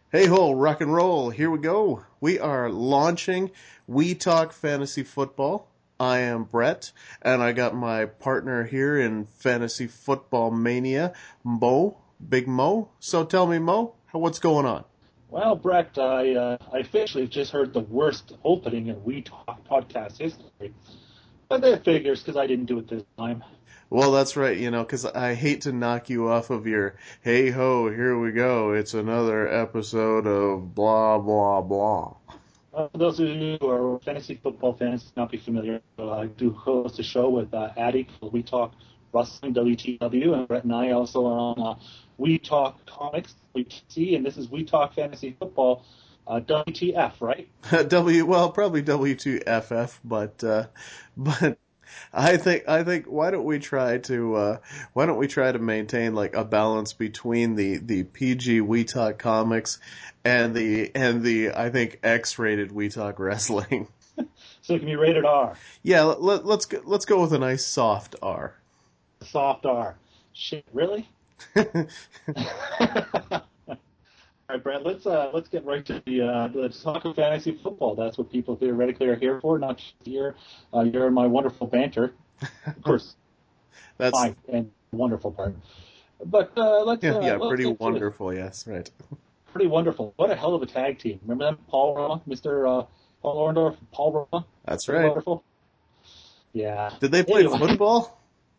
Hey ho, rock and roll. Here we go. We are launching We Talk Fantasy Football. I am Brett, and I got my partner here in Fantasy Football Mania, Mo, Big Mo. So tell me, Mo, what's going on? Well, Brett, I officially just heard the worst opening in We Talk podcast history. But that figures because I didn't do it this time. Well, that's right, 'cause I hate to knock you off of your, hey ho, here we go. It's another episode of blah, blah, blah. For those of you who are fantasy football fans, not be familiar, I do host a show with Addy called We Talk Wrestling WTW, and Brett and I also are on We Talk Comics WTC, and this is We Talk Fantasy Football WTF, right? Well, probably W2FF, but I think why don't we try to maintain like a balance between the PG We Talk Comics and the I think X-rated We Talk Wrestling. So it can be rated R, Yeah, let's go with a nice soft R. soft R. Shit, really? All right, Brad. Let's get right to the talk of fantasy football. That's what people theoretically are here for, not just here. You're my wonderful banter, of course, That's my and wonderful part. But yeah, let's pretty get to it. wonderful. Yes, right. Pretty wonderful. What a hell of a tag team. Remember them, Paul Roma, Mister Paul Orndorff, Paul Roma. That's Pretty right. wonderful. Yeah. Did they play Anyway, football?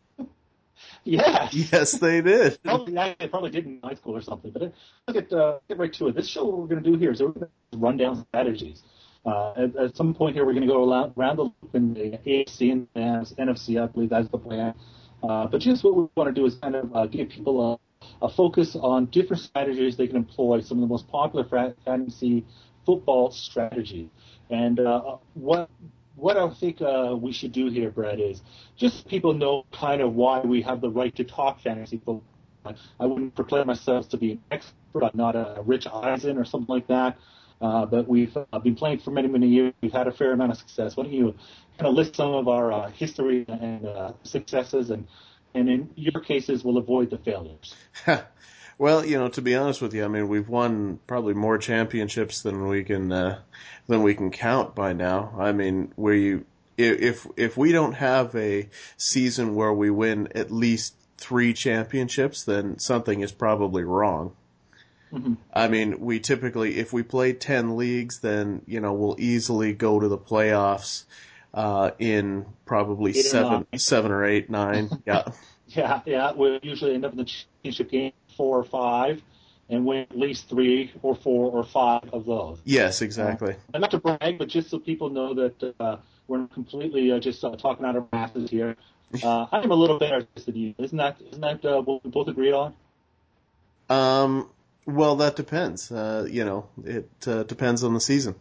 yes. Yes, they did. I probably did in high school or something. But let's get right to it. This show, what we're going to do here is we're going to run down strategies. At some point here, we're going to go around the loop in the AFC and the NFC. I believe that's the plan. But just what we want to do is kind of give people a focus on different strategies they can employ, some of the most popular fantasy football strategies. And what I think we should do here, Brett, is just so people know kind of why we have the right to talk fantasy football. I wouldn't proclaim myself to be an expert. I'm not a Rich Eisen or something like that. But we've been playing for many, many years. We've had a fair amount of success. Why don't you kind of list some of our history and successes, and in your cases, we'll avoid the failures. Well, to be honest with you, I mean, we've won probably more championships than we can count by now. I mean, if we don't have a season where we win at least three championships, then something is probably wrong. Mm-hmm. I mean, we typically, if we play 10 leagues, then, we'll easily go to the playoffs, in probably 8 or 9. seven or eight, nine. Yeah. Yeah. We usually end up in the championship game 4 or 5, and win at least 3 or 4 or 5 of those. Yes, exactly. And not to brag, but just so people know that we're not completely just talking out of our asses here. I'm a little better than you. Isn't that what we both agreed on? Um, well, that depends. It depends on the season.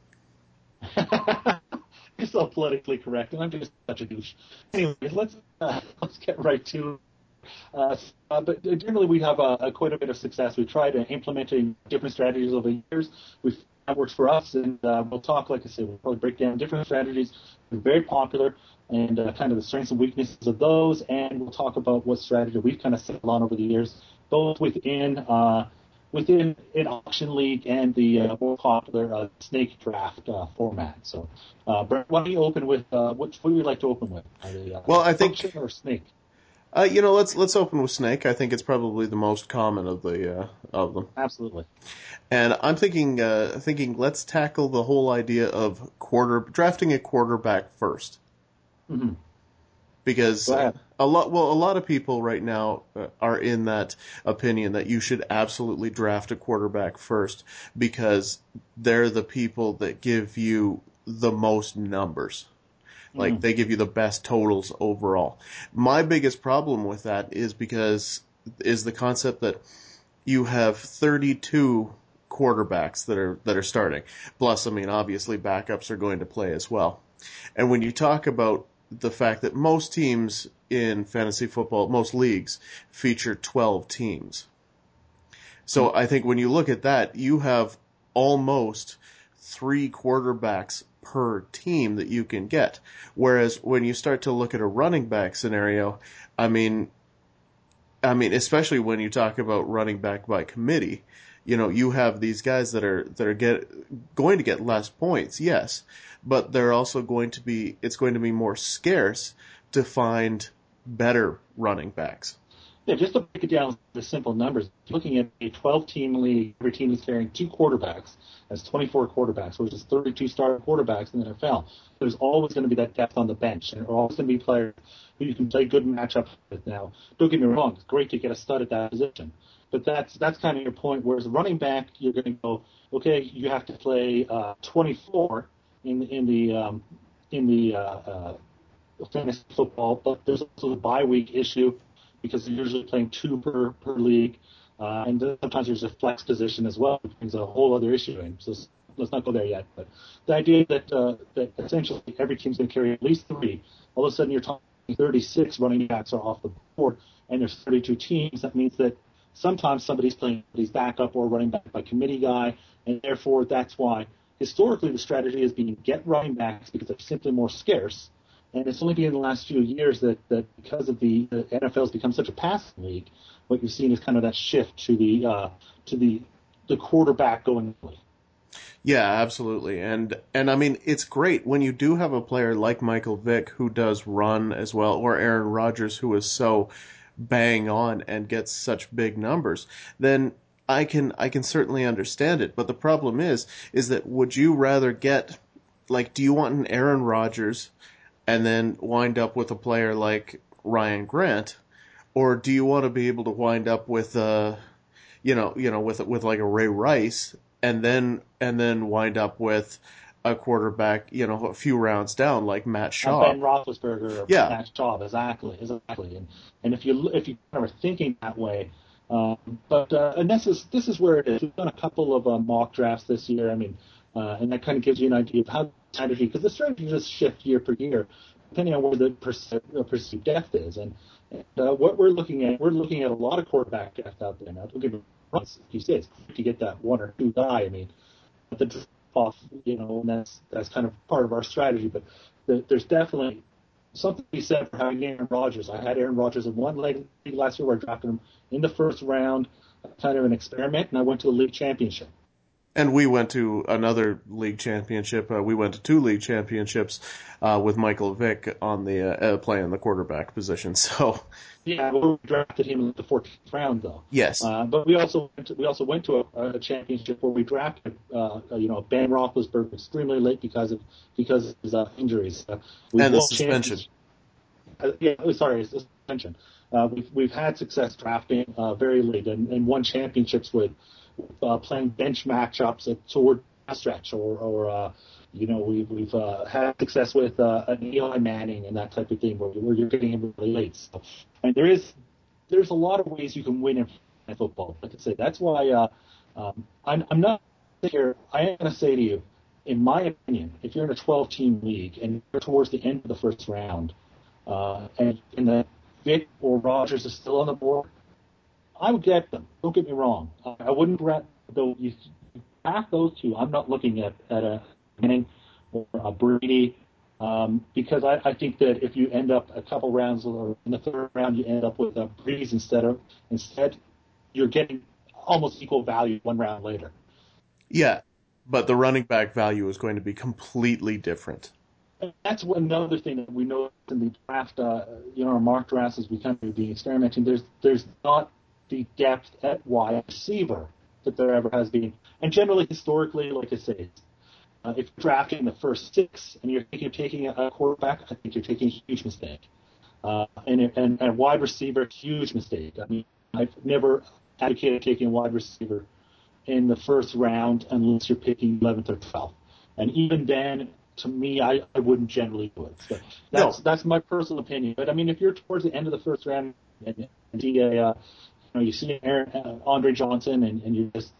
You're so politically correct, and I'm just such a douche. Anyways, let's get right to. But generally, we have quite a bit of success. We've tried implementing different strategies over the years. That works for us, and we'll talk. Like I said, we'll probably break down different strategies. They're very popular, and kind of the strengths and weaknesses of those. And we'll talk about what strategy we've kind of settled on over the years, both within an auction league and the more popular snake draft format. So, Brent, why don't you open with what would you like to open with? Well, I Auction think or snake? let's open with Snake. I think it's probably the most common of them. Absolutely. And I'm thinking let's tackle the whole idea of drafting a quarterback first. Mm-hmm. Because Go ahead. a lot of people right now are in that opinion that you should absolutely draft a quarterback first because they're the people that give you the most numbers. Like Mm-hmm. they give you the best totals overall. My biggest problem with that is the concept that you have 32 quarterbacks that are starting. Plus, I mean, obviously backups are going to play as well. And when you talk about the fact that most teams in fantasy football, most leagues feature 12 teams. So I think when you look at that, you have almost three quarterbacks per team that you can get. Whereas when you start to look at a running back scenario, I mean, especially when you talk about running back by committee, You have these guys that are going to get less points, yes, but they're also it's going to be more scarce to find better running backs. Yeah, just to break it down to simple numbers, looking at a 12-team league, every team is carrying 2 quarterbacks. That's 24 quarterbacks, which is 32 starting quarterbacks in the NFL. There's always going to be that depth on the bench, and there are always going to be players who you can play good matchups with. Now, don't get me wrong, it's great to get a stud at that position, but that's kind of your point. Whereas running back, you're going to go, okay, you have to play 24 in the fantasy football, but there's also the bye week issue because they're usually playing 2 per league, and then sometimes there's a flex position as well, which brings a whole other issue in. So let's not go there yet. But the idea that essentially every team's going to carry at least 3, all of a sudden you're talking 36 running backs are off the board, and there's 32 teams. That means that sometimes somebody's playing his backup or running back by committee guy, and therefore that's why historically the strategy has been get running backs because they're simply more scarce. And it's only been in the last few years that because of the NFL has become such a passing league, what you've seen is kind of that shift to the quarterback going early. Yeah, absolutely. And I mean, it's great when you do have a player like Michael Vick who does run as well, or Aaron Rodgers who is so bang on and gets such big numbers. Then I can certainly understand it. But the problem is that would you rather get, like, do you want an Aaron Rodgers and then wind up with a player like Ryan Grant, or do you want to be able to wind up with with like a Ray Rice, and then wind up with a quarterback, a few rounds down like Matt Schaub? Ben Roethlisberger or Yeah, Matt Schaub, exactly. And if you are thinking that way, and this is where it is. We've done a couple of mock drafts this year. I mean, and that kind of gives you an idea of how the strategy, because the strategy just shifts year per year, depending on where the perceived depth is. And what we're looking at a lot of quarterback depth out there now. Don't get me wrong, like you say, it's great to get that 1 or 2 guy. I mean, the drop off, and that's kind of part of our strategy. But there's definitely something to be said for having Aaron Rodgers. I had Aaron Rodgers in one league last year where I drafted him in the first round, kind of an experiment, and I went to the league championship. and we went to another league championship. We went to 2 league championships with Michael Vick on the playing the quarterback position. So Yeah, we drafted him in the 14th round, though. yes, But we also went to a championship where we drafted, Ben Roethlisberger extremely late because of his injuries. We and the won suspension. Suspension. We've had success drafting very late and won championships with playing bench matchups toward stretch or we've had success with an Eli Manning and that type of thing where you're getting him really late. So, and there's a lot of ways you can win in football. Like I say, that's why I'm not here. I am going to say to you, in my opinion, if you're in a 12-team league and you're towards the end of the first round, and that Vick or Rodgers is still on the board, I would get them. Don't get me wrong. I wouldn't though you pass those 2. I'm not looking at a Manning or a Brady because I think that if you end up a couple rounds or in the 3rd round you end up with a Breeze instead you're getting almost equal value 1 round later. Yeah, but the running back value is going to be completely different. And that's another thing that we know in the draft. Our mock drafts as we kind of be experimenting. There's not the depth at wide receiver that there ever has been. And generally, historically, like I say, if you're drafting the first 6 and you're thinking of taking a quarterback, I think you're taking a huge mistake. And wide receiver, huge mistake. I mean, I've never advocated taking a wide receiver in the first round unless you're picking 11th or 12th. And even then, to me, I wouldn't generally do it. So No, that's my personal opinion. But I mean, if you're towards the end of the first round and you see Andre Johnson and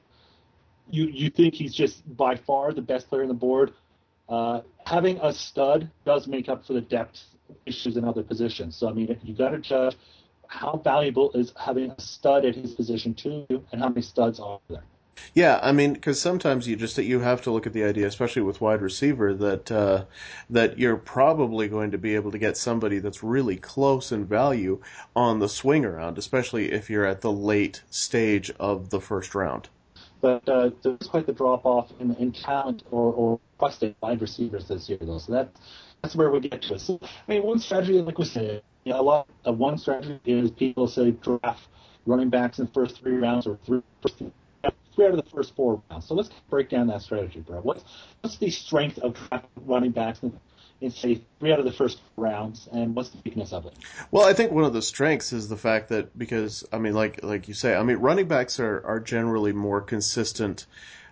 you think he's just by far the best player on the board, having a stud does make up for the depth issues in other positions. So I mean, you got to judge how valuable is having a stud at his position too, and how many studs are there. yeah, I mean, because sometimes you have to look at the idea, especially with wide receiver, that you're probably going to be able to get somebody that's really close in value on the swing around, especially if you're at the late stage of the first round. But there's quite the drop off in talent or requested wide receivers this year, though. So that's where we get to it. So, I mean, one strategy, like we said, a lot of one strategy is people say draft running backs in the first 3 rounds or three out of the first 4 rounds. So let's break down that strategy, bro. What's the strength of running backs in say 3 out of the first 4 rounds, and what's the weakness of it? Well, I think one of the strengths is the fact that because I mean, like you say, I mean, running backs are generally more consistent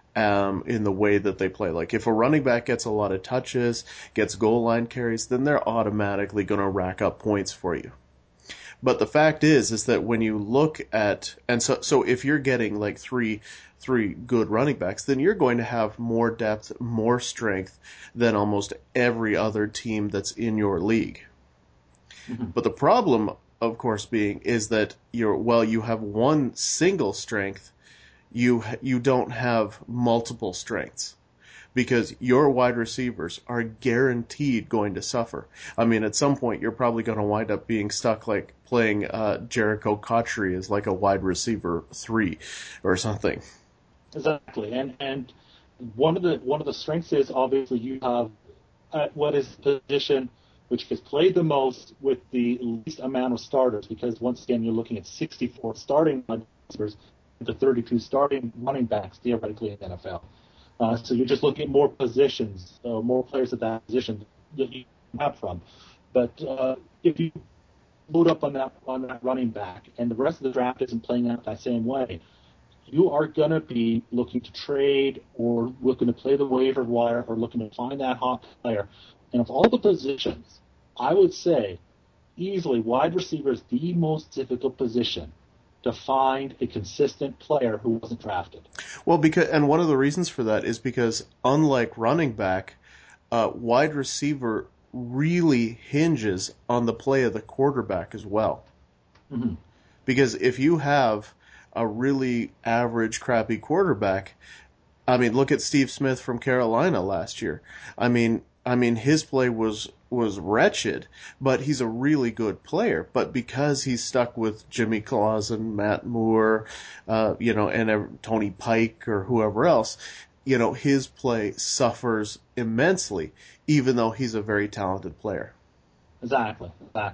in the way that they play. Like if a running back gets a lot of touches, gets goal line carries, then they're automatically going to rack up points for you. But the fact is that when you look at, and so if you're getting like three good running backs, then you're going to have more depth, more strength than almost every other team that's in your league. Mm-hmm. But the problem, of course, being is that you have one single strength, you don't have multiple strengths. Because your wide receivers are guaranteed going to suffer. I mean, at some point, you're probably going to wind up being stuck like playing Jericho Cotchery as like a wide receiver 3 or something. Exactly, and one of the strengths is obviously you have what is the position which gets played the most with the least amount of starters, because once again you're looking at 64 starting wide receivers to 32 starting running backs theoretically in the NFL. So you're just looking at more positions, more players at that position that you have from. But if you load up on that running back, and the rest of the draft isn't playing out that same way, you are going to be looking to trade or looking to play the waiver wire or looking to find that hot player. And of all the positions, I would say easily wide receiver is the most difficult position to find a consistent player who wasn't drafted. Well, and one of the reasons for that is because unlike running back, wide receiver really hinges on the play of the quarterback as well. Mm-hmm. Because if you have a really average, crappy quarterback, I mean, look at Steve Smith from Carolina last year. I mean, his play was wretched, but he's a really good player. But because he's stuck with Jimmy Clausen, Matt Moore, and Tony Pike or whoever else, his play suffers immensely, even though he's a very talented player. Exactly.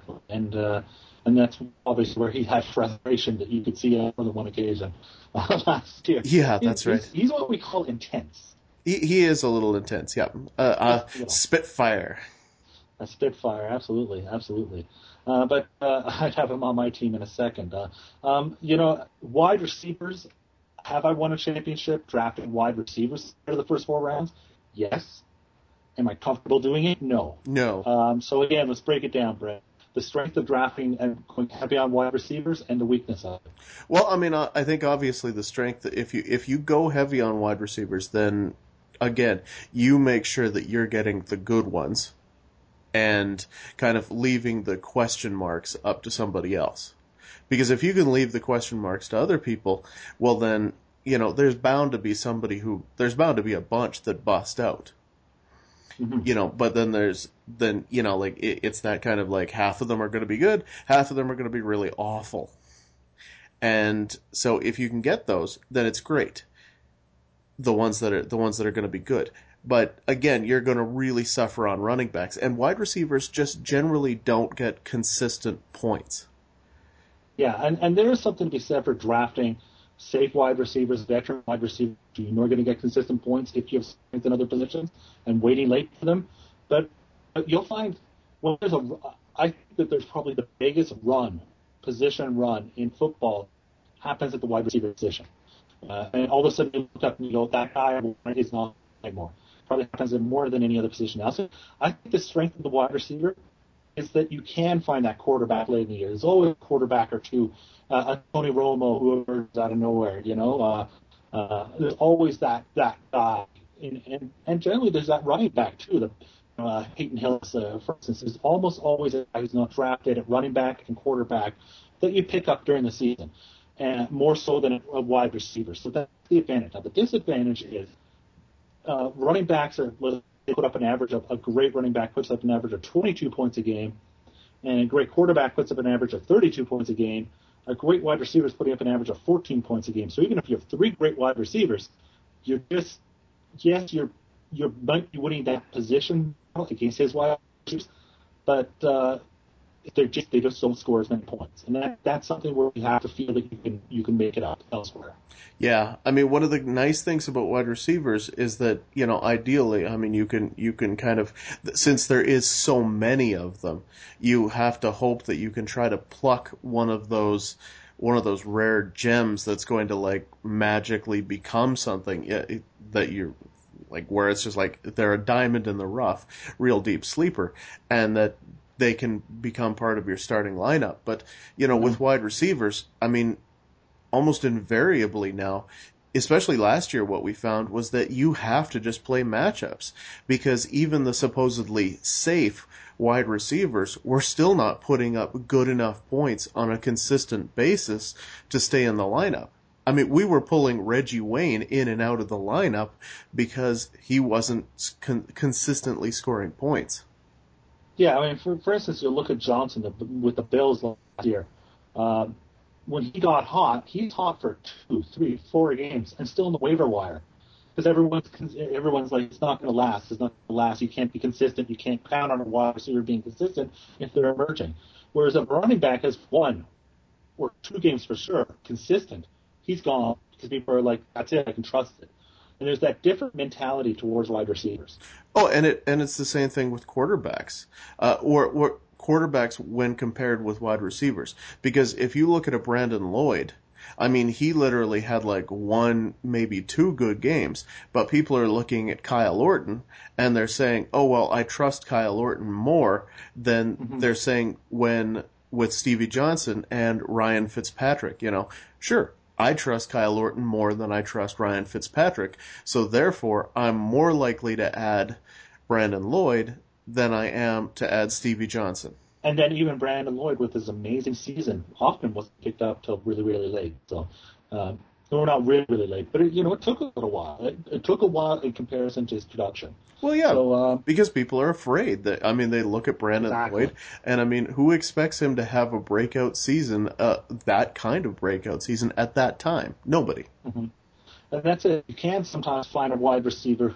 And that's obviously where he had frustration that you could see on more than one occasion last year. Yeah, that's right. He's what we call intense. He is a little intense, yeah. Spitfire. A Spitfire, absolutely. But I'd have him on my team in a second. Wide receivers, have I won a championship drafting wide receivers for the first 4 rounds? Yes. Am I comfortable doing it? No. No. So again, let's break it down, Brett. The strength of drafting and going heavy on wide receivers and the weakness of it. Well, I mean, I think obviously the strength, if you go heavy on wide receivers, then again, you make sure that you're getting the good ones and kind of leaving the question marks up to somebody else. Because if you can leave the question marks to other people, well then, there's bound to be a bunch that bust out. Mm-hmm. But then it's that kind of like half of them are going to be good, half of them are going to be really awful. And so if you can get those, then it's great. The ones that are going to be good. But again, you're going to really suffer on running backs, and wide receivers just generally don't get consistent points. Yeah, and there is something to be said for drafting safe wide receivers, veteran wide receivers. You're going to get consistent points if you have strength in other positions and waiting late for them. But you'll find I think that there's probably the biggest position run in football happens at the wide receiver position. And all of a sudden you look up and you go, that guy is not anymore. Probably happens in more than any other position. Also, I think the strength of the wide receiver is that you can find that quarterback late in the year. There's always a quarterback or two, a Tony Romo who emerges out of nowhere. There's always that guy, and generally there's that running back too. Peyton Hillis, for instance, is almost always a guy who's not drafted at running back and quarterback that you pick up during the season, and more so than a wide receiver. So that's the advantage. Now the disadvantage is running backs they put up an average of a great running back puts up an average of 22 points a game, and a great quarterback puts up an average of 32 points a game. A great wide receiver is putting up an average of 14 points a game. So even if you have three great wide receivers, you're just yes, you might be winning that position against his wide receivers, but they just don't score as many points, and that's something where you have to feel that you can make it up elsewhere. Yeah, I mean, one of the nice things about wide receivers is that, ideally, I mean, you can kind of, since there is so many of them, you have to hope that you can try to pluck one of those rare gems that's going to like magically become something that you're like, where it's just like they're a diamond in the rough, real deep sleeper, and that they can become part of your starting lineup. But, with wide receivers, I mean, almost invariably now, especially last year, what we found was that you have to just play matchups, because even the supposedly safe wide receivers were still not putting up good enough points on a consistent basis to stay in the lineup. I mean, we were pulling Reggie Wayne in and out of the lineup because he wasn't consistently scoring points. Yeah, I mean, for instance, you look at Johnson with the Bills last year. Uh, when he got hot, he's hot for 2, 3, 4 games, and still in the waiver wire because everyone's like, it's not going to last. It's not going to last. You can't be consistent. You can't count on a wide receiver being consistent if they're emerging. Whereas a running back has 1 or 2 games for sure consistent. He's gone because people are like, that's it. I can trust it. And there's that different mentality towards wide receivers. Oh, and it's the same thing with quarterbacks, or quarterbacks when compared with wide receivers. Because if you look at a Brandon Lloyd, I mean, he literally had like 1, maybe 2 good games, but people are looking at Kyle Orton and they're saying, oh well, I trust Kyle Orton more than they're saying when with Stevie Johnson and Ryan Fitzpatrick. Sure, I trust Kyle Orton more than I trust Ryan Fitzpatrick, so therefore I'm more likely to add Brandon Lloyd than I am to add Stevie Johnson. And then even Brandon Lloyd with his amazing season often wasn't picked up till really, really late. So, or not really, really late, but it took a little while. It took a while in comparison to his production. Well, yeah, So, because people are afraid that, I mean, they look at Brandon exactly. Lloyd, and I mean, who expects him to have a breakout season, that kind of breakout season at that time? Nobody. hmm And that's it. You can sometimes find a wide receiver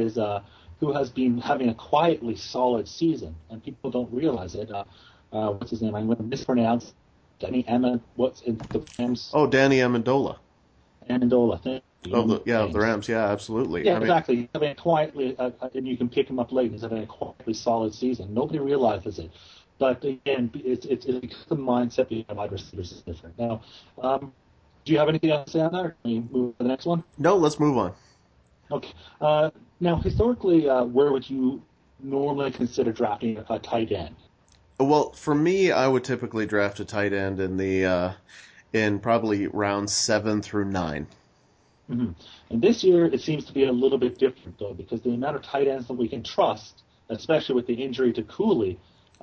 who has been having a quietly solid season, and people don't realize it. What's his name? I'm going to mispronounce. Danny Emmett. What's in the Rams? Oh, Danny Amendola. Amendola. Thank you. Oh, the Names. Rams, yeah, absolutely. Yeah, I mean, exactly. He's having a quietly, and you can pick him up late. He's having a quietly solid season. Nobody realizes it, but again, it's because the mindset behind wide receivers is different. Now, do you have anything else to say on that? Or can we move to the next one? no, let's move on. Okay. Now, historically, where would you normally consider drafting a tight end? Well, for me, I would typically draft a tight end in probably rounds 7 through 9. hmm And this year, it seems to be a little bit different, though, because the amount of tight ends that we can trust, especially with the injury to Cooley,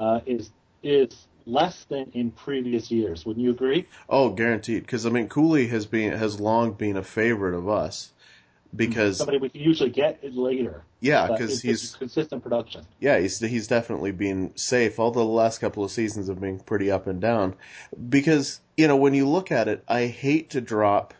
is less than in previous years. Wouldn't you agree? Oh, guaranteed. Because I mean, Cooley has long been a favorite of us because Somebody we can usually get later, yeah, but because it's just consistent production. he's definitely been safe. Although the last couple of seasons have been pretty up and down. Because when you look at it, I hate to drop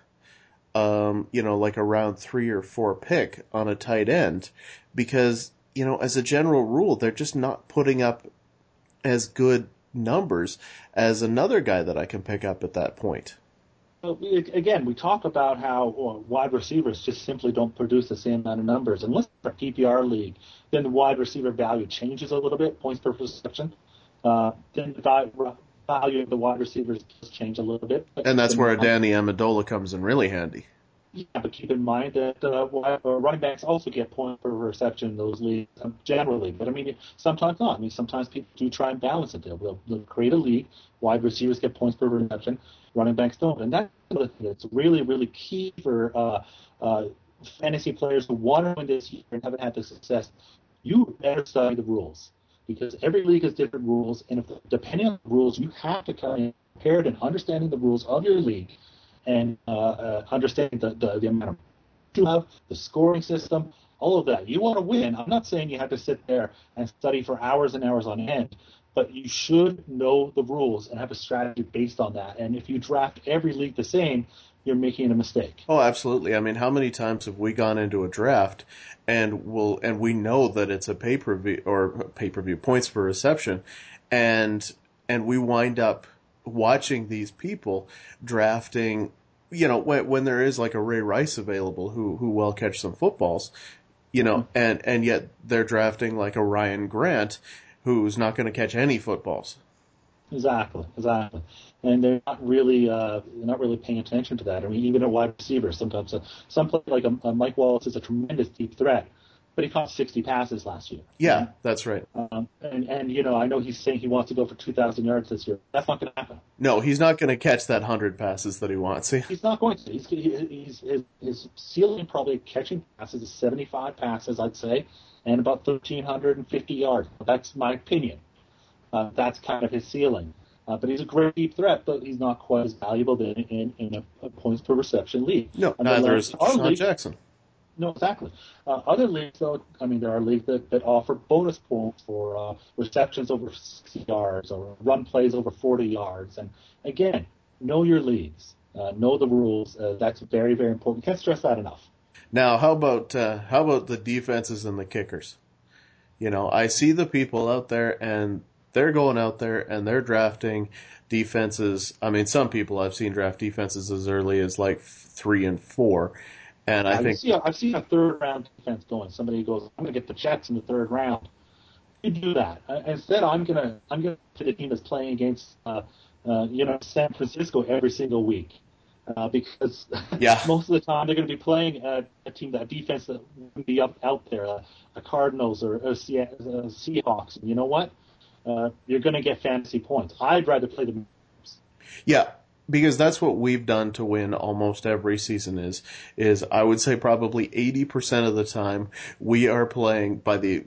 like a round 3 or 4 pick on a tight end because as a general rule, they're just not putting up as good numbers as another guy that I can pick up at that point. Again, we talk about how wide receivers just simply don't produce the same amount of numbers. Unless it's a PPR league, then the wide receiver value changes a little bit, points per reception. Then the value of the wide receivers does change a little bit. But And keep that's in where mind, Danny Amendola comes in really handy. yeah, but keep in mind that running backs also get points per reception in those leagues generally. But I mean, sometimes not. I mean, sometimes people do try and balance it. They'll create a league. Wide receivers get points per reception. Running backs don't. And that's another thing that's really, really key for fantasy players who want to win this year and haven't had the success. You better study the rules because every league has different rules. And depending on the rules, you have to kind of prepared and understanding the rules of your league and understanding the amount of you have, the scoring system, all of that. You want to win. I'm not saying you have to sit there and study for hours and hours on end, but you should know the rules and have a strategy based on that. And if you draft every league the same, you're making a mistake. Oh, absolutely. I mean, how many times have we gone into a draft and we know that it's a pay-per-view points per reception, and we wind up watching these people drafting, when there is like a Ray Rice available who will catch some footballs, and yet they're drafting like a Ryan Grant who's not going to catch any footballs. Exactly. And they're not really paying attention to that. I mean, even at wide receiver, sometimes some play like a Mike Wallace is a tremendous deep threat, but he caught 60 passes last year. Yeah, that's right. And I know he's saying he wants to go for 2,000 yards this year. That's not going to happen. No, he's not going to catch that 100 passes that he wants. He's not going to. His ceiling probably catching passes is 75 passes, I'd say, and about 1,350 yards. That's my opinion. That's kind of his ceiling. But he's a great deep threat, but he's not quite as valuable in a points per reception league. No, neither is Sean Jackson. No, exactly. Other leagues, though, I mean, there are leagues that offer bonus points for receptions over 60 yards or run plays over 40 yards. And again, know your leagues, know the rules. That's very, very important. Can't stress that enough. Now, how about the defenses and the kickers? I see the people out there and they're going out there and they're drafting defenses. I mean, some people I've seen draft defenses as early as like 3 and 4. And I think I've seen a third round defense going. Somebody goes, I'm going to get the Jets in the third round. You do that. Instead, I'm gonna to the team that's playing against San Francisco every single week because yeah. most of the time they're going to be playing a team, that defense that would be out there, a Cardinals or a Seahawks. And you know what? You're going to get fantasy points. I'd rather play the Yeah, because that's what we've done to win almost every season is I would say probably 80% of the time we are playing by the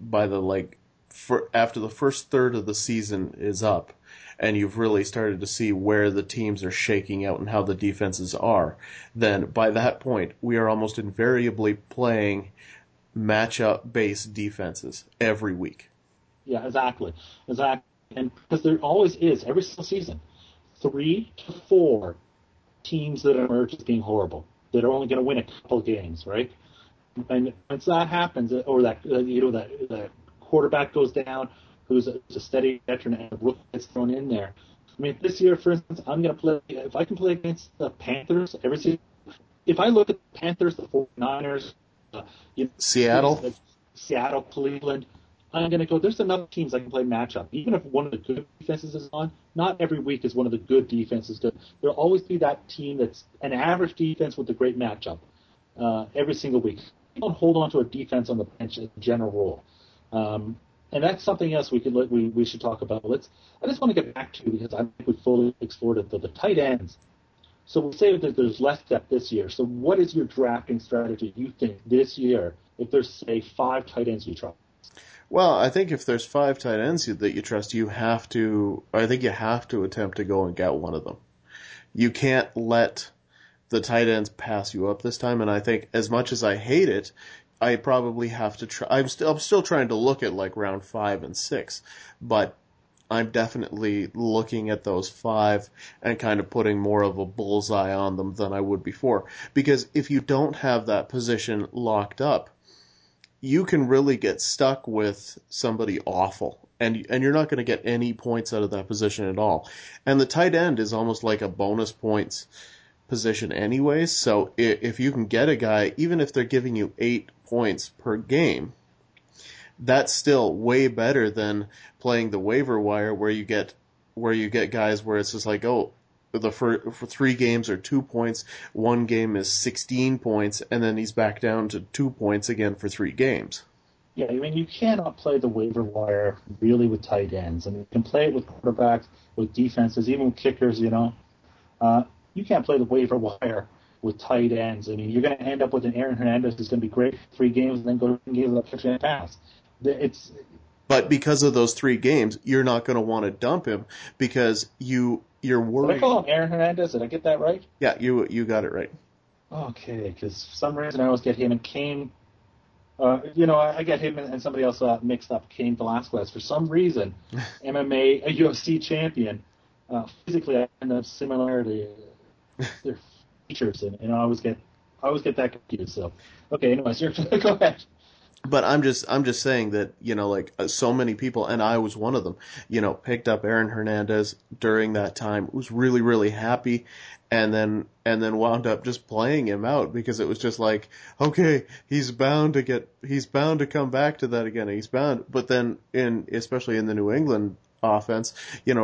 after the first third of the season is up and you've really started to see where the teams are shaking out and how the defenses are, then by that point we are almost invariably playing matchup based defenses every week. Yeah, exactly. And because there always is, every single season, 3 to 4 teams that emerge as being horrible, that are only going to win a couple of games, right? And once that happens, or that quarterback goes down, who's a steady veteran, and a rookie gets thrown in there. I mean, this year, for instance, I'm going to play. If I can play against the Panthers every season, if I look at the Panthers, the 49ers, Seattle, Cleveland, I'm going to go, there's enough teams I can play matchup. Even if one of the good defenses is on, not every week is one of the good defenses good. There'll always be that team that's an average defense with a great matchup every single week. You don't hold on to a defense on the bench as a general rule. And that's something else we should talk about. I just want to get back to, because I think we fully explored it, the tight ends. So we'll say that there's less depth this year. So what is your drafting strategy, you think, this year, if there's, say, 5 tight ends you try? Well, I think if there's 5 tight ends that you trust, I think you have to attempt to go and get one of them. You can't let the tight ends pass you up this time, and I think as much as I hate it, I probably have to try. I'm still trying to look at like round 5 and 6, but I'm definitely looking at those 5 and kind of putting more of a bullseye on them than I would before. Because if you don't have that position locked up, you can really get stuck with somebody awful, and you're not going to get any points out of that position at all. And the tight end is almost like a bonus points position anyways, so if you can get a guy, even if they're giving you 8 points per game, that's still way better than playing the waiver wire where you get guys where it's just like, oh, for 3 games are 2 points, 1 game is 16 points, and then he's back down to 2 points again for 3 games. Yeah, I mean, you cannot play the waiver wire really with tight ends. I mean, you can play it with quarterbacks, with defenses, even with kickers, you can't play the waiver wire with tight ends. I mean, you're going to end up with an Aaron Hernandez who's going to be great for 3 games and then go 2 games without catching a pass. But because of those 3 games, you're not going to want to dump him because you're worried. Did I call him Aaron Hernandez? Did I get that right? Yeah, you got it right. Okay, because for some reason I always get him and Kane. I get him and somebody else mixed up. Cain Velasquez. For some reason, MMA, a UFC champion, physically I find them similarity, their features, and I always get that confused. So, okay, anyways, go ahead. But I'm just saying that, like so many people, and I was one of them, picked up Aaron Hernandez during that time, was really, really happy, and then wound up just playing him out because it was just like, okay, he's bound to come back to that again. He's bound. But then especially in the New England offense,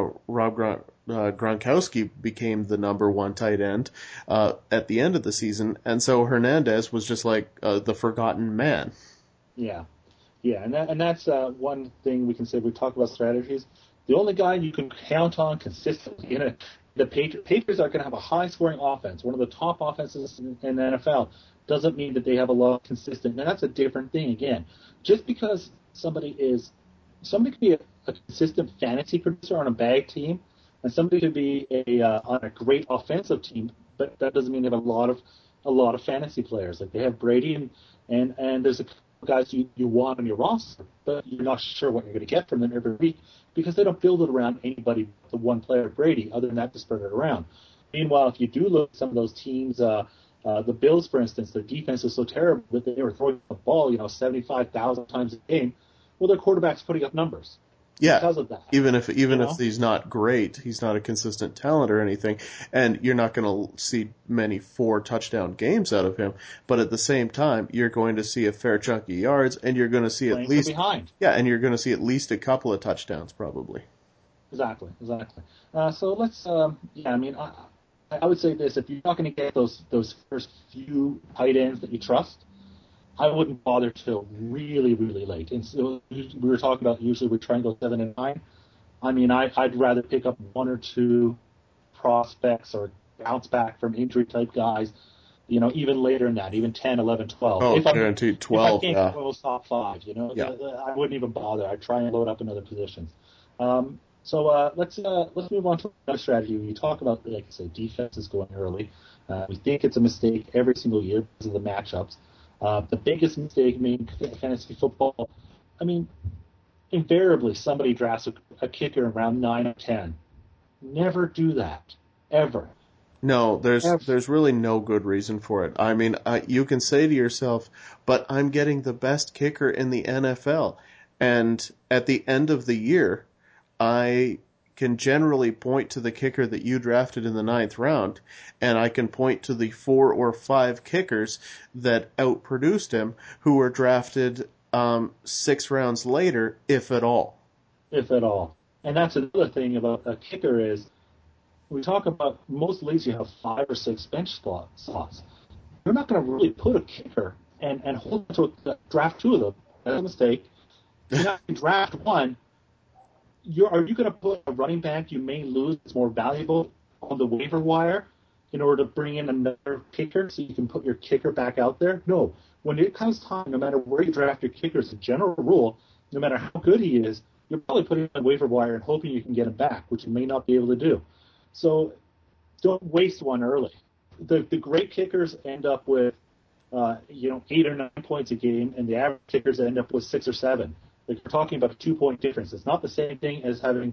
Gronkowski became the number one tight end, at the end of the season. And so Hernandez was just like, the forgotten man. Yeah, yeah, and that's one thing we can say. We talk about strategies. The only guy you can count on consistently the Patriots are going to have a high-scoring offense, one of the top offenses in the NFL. Doesn't mean that they have a lot of consistent. And that's a different thing again. Just because somebody could be a consistent fantasy producer on a bad team, and somebody could be on a great offensive team, but that doesn't mean they have a lot of fantasy players. Like they have Brady and there's a guys you want on your roster, but you're not sure what you're going to get from them every week because they don't build it around anybody but the one player, Brady, other than that to spread it around. Meanwhile, if you do look at some of those teams, the Bills, for instance, their defense is so terrible that they were throwing the ball, 75,000 times a game. Well, their quarterback's putting up numbers Yeah, because of that. even if he's not great, he's not a consistent talent or anything, and you're not going to see many 4 touchdown games out of him. But at the same time, you're going to see a fair chunk of yards, and you're going to see Playing from behind. and you're going to see at least a couple of touchdowns probably. Exactly. So let's, yeah, I mean, I would say this: if you're not going to get those first few tight ends that you trust, I wouldn't bother till really, really late. And so we were talking about usually we try and go 7 and 9. I mean, I'd rather pick up one or two prospects or bounce back from injury type guys, even later in that, even 10, 11, 12. Oh, guaranteed If I 12, can't yeah. go top five, Yeah. I wouldn't even bother. I'd try and load up in other positions. So let's move on to another strategy. We talk about, like I said, defenses going early. We think it's a mistake every single year because of the matchups. The biggest mistake made in fantasy football, I mean, invariably somebody drafts a kicker around 9 or 10. Never do that. Ever. No, there's Ever. there's really no good reason for it. I mean, you can say to yourself, "But I'm getting the best kicker in the NFL," and at the end of the year, I can generally point to the kicker that you drafted in the ninth round, and I can point to the 4 or 5 kickers that outproduced him, who were drafted 6 rounds later, if at all. If at all. And that's another thing about a kicker is we talk about most leagues you have 5 or 6 bench slots. You're not going to really put a kicker and hold to draft 2 of them. That's a mistake. If you're not going to draft one, are you going to put a running back you may lose that's more valuable on the waiver wire in order to bring in another kicker so you can put your kicker back out there? No. When it comes time, no matter where you draft your kicker, as a general rule, no matter how good he is, you're probably putting him on the waiver wire and hoping you can get him back, which you may not be able to do. So don't waste one early. The great kickers end up with 8 or 9 points a game, and the average kickers end up with 6 or 7. Like you're talking about a 2-point difference. It's not the same thing as having,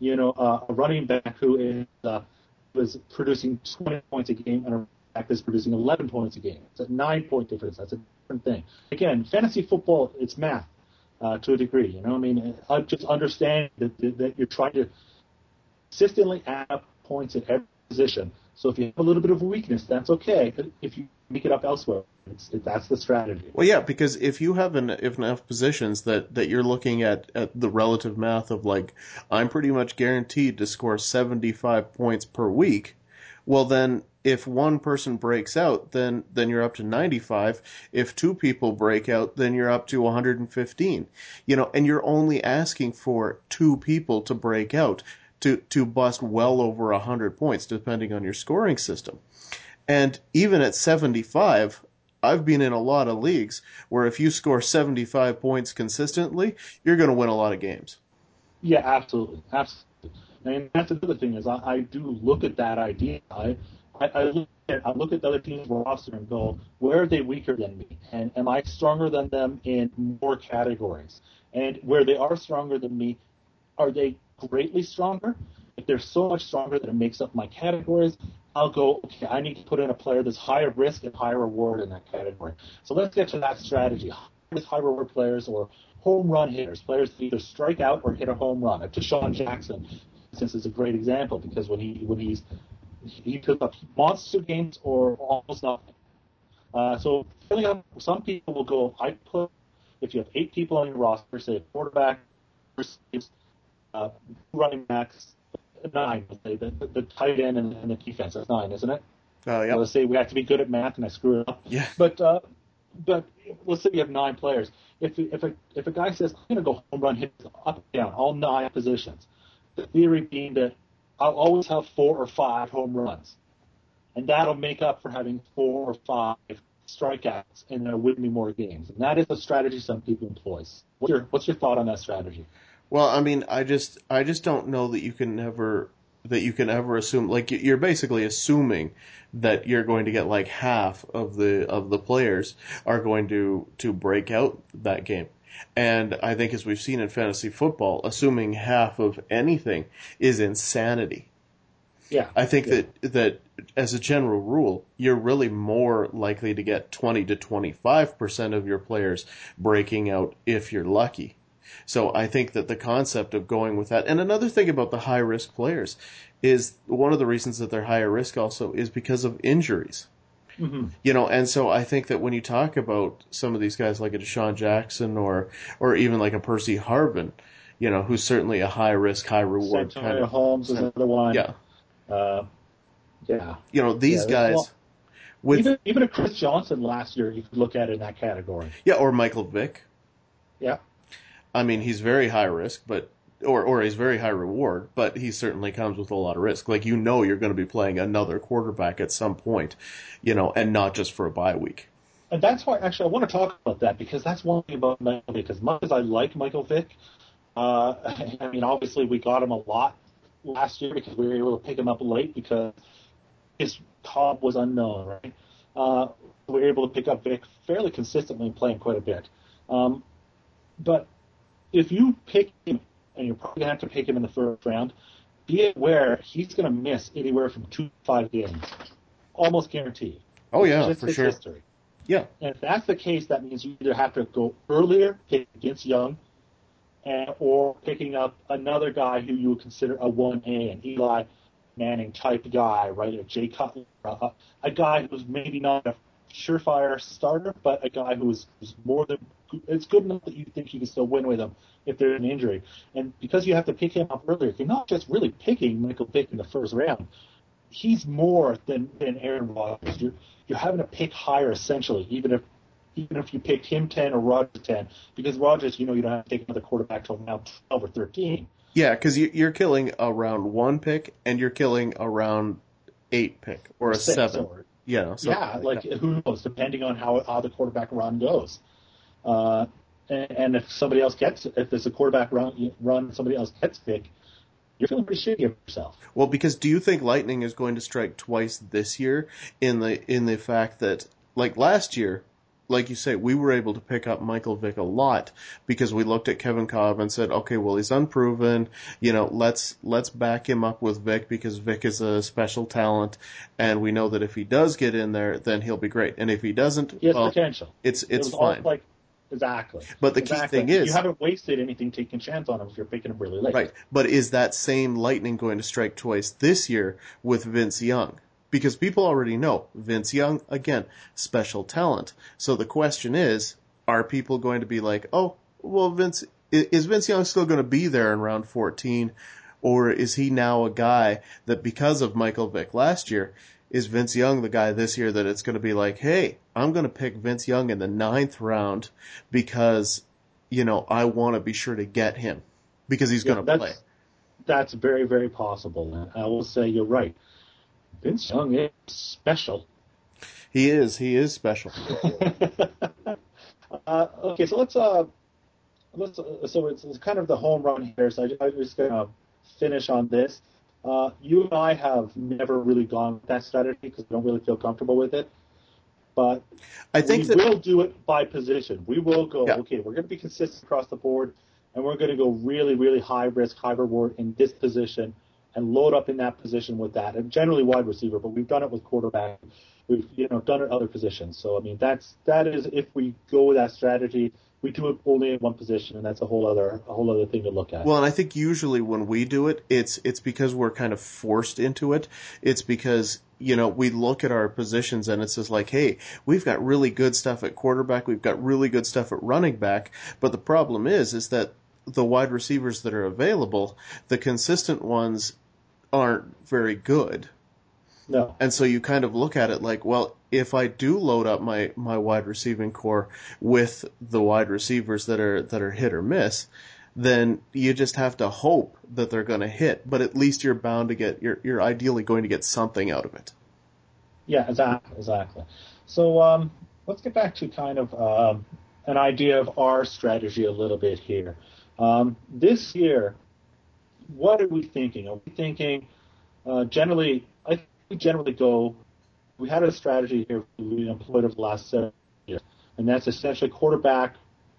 a running back who was producing 20 points a game and a running back that's producing 11 points a game. It's a 9-point difference. That's a different thing. Again, fantasy football, it's math to a degree. I mean, I just understand that you're trying to consistently add up points at every position. So if you have a little bit of a weakness, that's okay. If you make it up elsewhere, that's the strategy. Well, yeah, because if you have enough positions that you're looking at the relative math of like, I'm pretty much guaranteed to score 75 points per week, well then if one person breaks out, then you're up to 95. If 2 people break out, then you're up to 115. And you're only asking for 2 people to break out to bust well over 100 points, depending on your scoring system. And even at 75, I've been in a lot of leagues where if you score 75 points consistently, you're going to win a lot of games. Yeah, absolutely. And that's another thing is I do look at that idea. I look at the other team's roster and go, where are they weaker than me? And am I stronger than them in more categories? And where they are stronger than me, are they greatly stronger? If they're so much stronger that it makes up my categories, I'll go, okay, I need to put in a player that's higher risk and higher reward in that category. So let's get to that strategy. High reward players or home run hitters, players that either strike out or hit a home run. Deshaun Jackson, for instance, is a great example because when he took up monster games or almost nothing. So filling up, some people will go, if you have 8 people on your roster, say a quarterback, receivers, running backs, 9, say, the tight end and the defense, that's 9, isn't it? Yeah. Let's say we have to be good at math and I screw it up. Yeah. But let's say you have 9 players. If a guy says, I'm going to go home run hits up and down, all 9 positions, the theory being that I'll always have 4 or 5 home runs. And that'll make up for having 4 or 5 strikeouts and that'll win me more games. And that is a strategy some people employ. What's your thought on that strategy? Well, I mean, I just don't know that you can ever assume, like, you're basically assuming that you're going to get like half of the players are going to break out that game. And I think, as we've seen in fantasy football, assuming half of anything is insanity. Yeah. I think that as a general rule, you're really more likely to get 20 to 25% of your players breaking out if you're lucky. So I think that the concept of going with that, and another thing about the high risk players is one of the reasons that they're higher risk also is because of injuries. Mm-hmm. And so I think that when you talk about some of these guys like a Deshaun Jackson or even like a Percy Harvin, who's certainly a high risk, high reward kind of. Holmes is another one. Yeah. Yeah. These guys with even a Chris Johnson last year, you could look at it in that category. Yeah, or Michael Vick. Yeah. I mean, he's very high risk, or he's very high reward, but he certainly comes with a lot of risk. Like, you're going to be playing another quarterback at some point, and not just for a bye week. And that's why, actually, I want to talk about that, because that's one thing about Michael Vick. As much as I like Michael Vick, I mean, obviously we got him a lot last year because we were able to pick him up late because his top was unknown, right? We were able to pick up Vick fairly consistently and playing quite a bit. But if you pick him, and you're probably going to have to pick him in the first round, be aware he's going to miss anywhere from 2 to 5 games. Almost guaranteed. Oh, yeah, just for his sure. History. Yeah. And if that's the case, that means you either have to go earlier, pick Vince Young, or picking up another guy who you would consider a 1A, an Eli Manning type guy, right? A Jay Cutler, a guy who's maybe not a surefire starter, but a guy who's more than it's good enough that you think you can still win with him if there's an injury. And because you have to pick him up earlier, you're not just really picking Michael Vick in the first round. He's more than Aaron Rodgers. You're having to pick higher essentially, even if you picked him 10 or Rodgers 10, because Rodgers, you don't have to take another quarterback till now 12 or 13. Yeah, because you're killing a round 1 pick and you're killing a round 8 pick or a 7. Who knows, depending on how the quarterback run goes. And if somebody else if there's a quarterback run, somebody else gets pick, you're feeling pretty shitty of yourself. Well, because do you think lightning is going to strike twice this year in the fact that, like last year, like you say, we were able to pick up Michael Vick a lot because we looked at Kevin Kolb and said, okay, well, he's unproven. Let's back him up with Vick because Vick is a special talent, and we know that if he does get in there, then he'll be great. And if he doesn't, he has potential. It's fine. Exactly. But the key thing is, you haven't wasted anything taking a chance on him if you're picking him really late. Right. But is that same lightning going to strike twice this year with Vince Young? Because people already know Vince Young, again, special talent. So the question is, are people going to be like, oh, well, is Vince Young still going to be there in round 14? Or is he now a guy that, because of Michael Vick last year, is Vince Young the guy this year that it's going to be like, hey, I'm going to pick Vince Young in the 9th round because, I want to be sure to get him because he's going to play. That's very, very possible. And I will say you're right. Vince Young is special. He is special. Okay, so so it's kind of the home run here. So I'm just going to finish on this. You and I have never really gone with that strategy because we don't really feel comfortable with it. But I we think that, will do it by position. We will go, yeah. okay, we're going to be consistent across the board, and we're going to go really, really high risk, high reward in this position and load up in that position with that. And generally wide receiver, but we've done it with quarterback. We've done it at other positions. So I mean that is if we go with that strategy, we do it only in one position, and that's a whole other thing to look at. Well, and I think usually when we do it, it's because we're kind of forced into it. It's because, we look at our positions and it's just like, hey, we've got really good stuff at quarterback, we've got really good stuff at running back, but the problem is that the wide receivers that are available, the consistent ones aren't very good. No. And so you kind of look at it like, well, if I do load up my wide receiving core with the wide receivers that are hit or miss, then you just have to hope that they're going to hit. But at least you're bound to you're ideally going to get something out of it. Yeah, exactly. So let's get back to kind of an idea of our strategy a little bit here. This year, what are we thinking? Are we thinking generally? I think we generally go. We had a strategy here we employed over the last 7 years, and that's essentially quarterback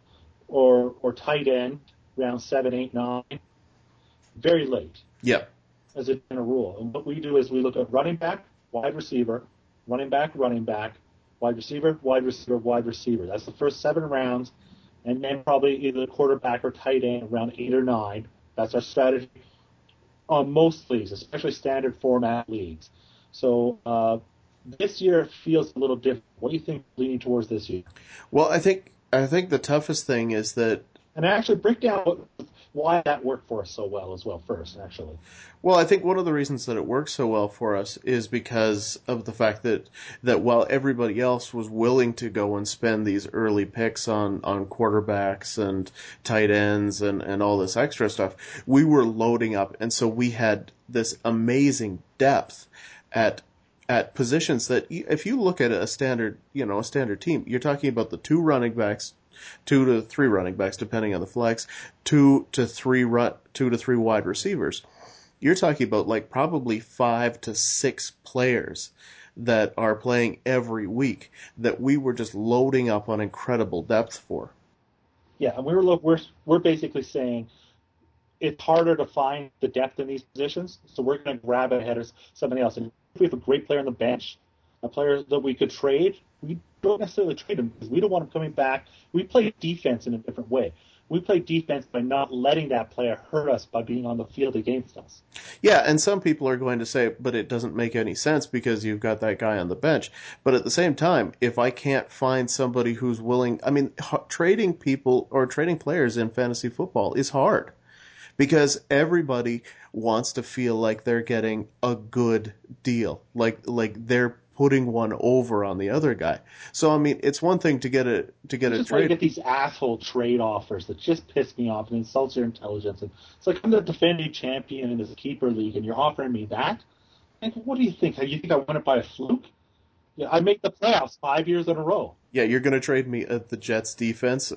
or tight end, round 7, 8, 9, very late Yeah. as a general rule. And what we do is we look at running back, wide receiver, running back, wide receiver, wide receiver, wide receiver. That's the first 7 rounds, and then probably either quarterback or tight end around 8 or 9. That's our strategy on most leagues, especially standard format leagues. So this year feels a little different. What do you think leaning towards this year? Well, I think the toughest thing is that, And actually break down why that worked for us so well as well first, actually. well, I think one of the reasons that it works so well for us is because of the fact that while everybody else was willing to go and spend these early picks on quarterbacks and tight ends and all this extra stuff, we were loading up, and so we had this amazing depth at at positions that if you look at a standard, a standard team, you're talking about the two to three running backs, depending on the flex, two to three wide receivers. You're talking about like probably 5 to 6 players that are playing every week that we were just loading up on incredible depth for. Yeah, and we're basically saying it's harder to find the depth in these positions, so we're going to grab ahead of somebody else. And if we have a great player on the bench, a player that we could trade, we don't necessarily trade him because we don't want him coming back. We play defense in a different way. We play defense by not letting that player hurt us by being on the field against us. Yeah, and some people are going to say, but it doesn't make any sense because you've got that guy on the bench. But at the same time, if I can't find somebody who's willing, I mean, trading people or trading players in fantasy football is hard because everybody wants to feel like they're getting a good deal, like they're putting one over on the other guy. So I mean, it's one thing to get This a is why you trade. get these asshole trade offers that just piss me off and insults your intelligence. And it's like I'm the defending champion in this keeper league, and you're offering me that. And what do you think? You think I won it by a fluke? Yeah, I make the playoffs 5 years in a row. Yeah, you're gonna trade me the Jets defense,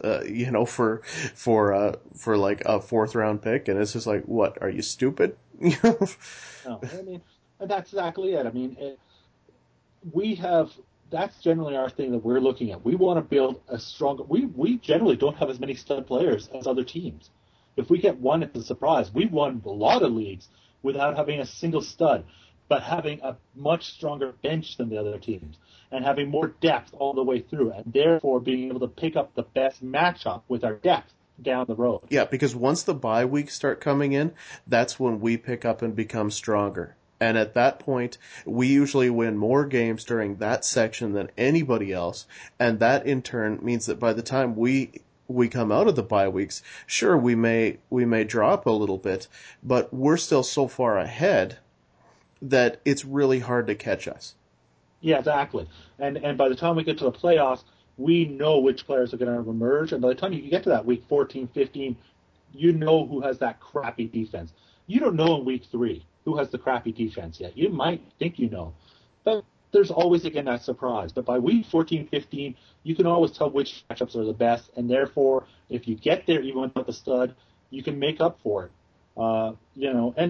for like a fourth round pick, and it's just like, what? Are you stupid? No, I mean that's exactly it. I mean, we have that's generally our thing that we're looking at. We want to build a stronger. We generally don't have as many stud players as other teams. If we get one, it's a surprise. We've won a lot of leagues without having a single stud, but having a much stronger bench than the other teams and having more depth all the way through, and therefore being able to pick up the best matchup with our depth down the road. Yeah, because once the bye weeks start coming in, that's when we pick up and become stronger. And at that point, we usually win more games during that section than anybody else, and that in turn means that by the time we come out of the bye weeks, sure we may drop a little bit, but we're still so far ahead that it's really hard to catch us. Yeah, exactly. And by the time we get to the playoffs, we know which players are going to emerge. And by the time you get to that week 14, 15, you know who has that crappy defense. You don't know in week 3 who has the crappy defense yet. You might think you know, but there's always again that surprise. But by week 14, 15, you can always tell which matchups are the best, and therefore, if you get there even without the stud, you can make up for it. And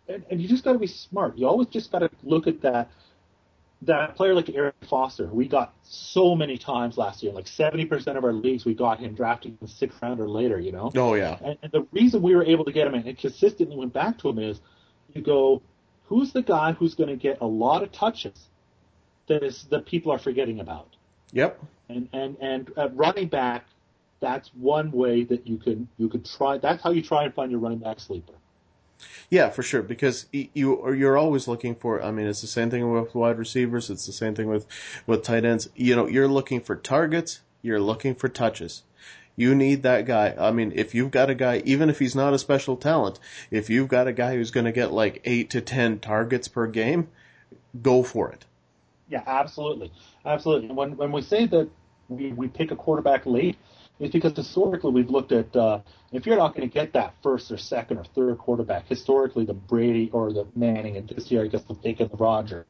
and you just got to be smart. You always just got to look at that player like Eric Foster. We got so many times last year, like 70% of our leagues, we got him drafted in the 6th round or later. Oh yeah. And the reason we were able to get him and consistently went back to him is you go, who's the guy who's going to get a lot of touches that people are forgetting about? Yep. And at running back, that's one way that you could try. That's how you try and find your running back sleeper. Yeah, for sure. Because you're always looking for. I mean, it's the same thing with wide receivers. It's the same thing with tight ends. You're looking for targets. You're looking for touches. You need that guy. I mean, if you've got a guy, even if he's not a special talent, if you've got a guy who's going to get like 8 to 10 targets per game, go for it. Yeah, absolutely, absolutely. And when we say that we pick a quarterback late, it's because historically we've looked at if you're not going to get that first or second or third quarterback, historically the Brady or the Manning, and this year I guess they've taken the Roger,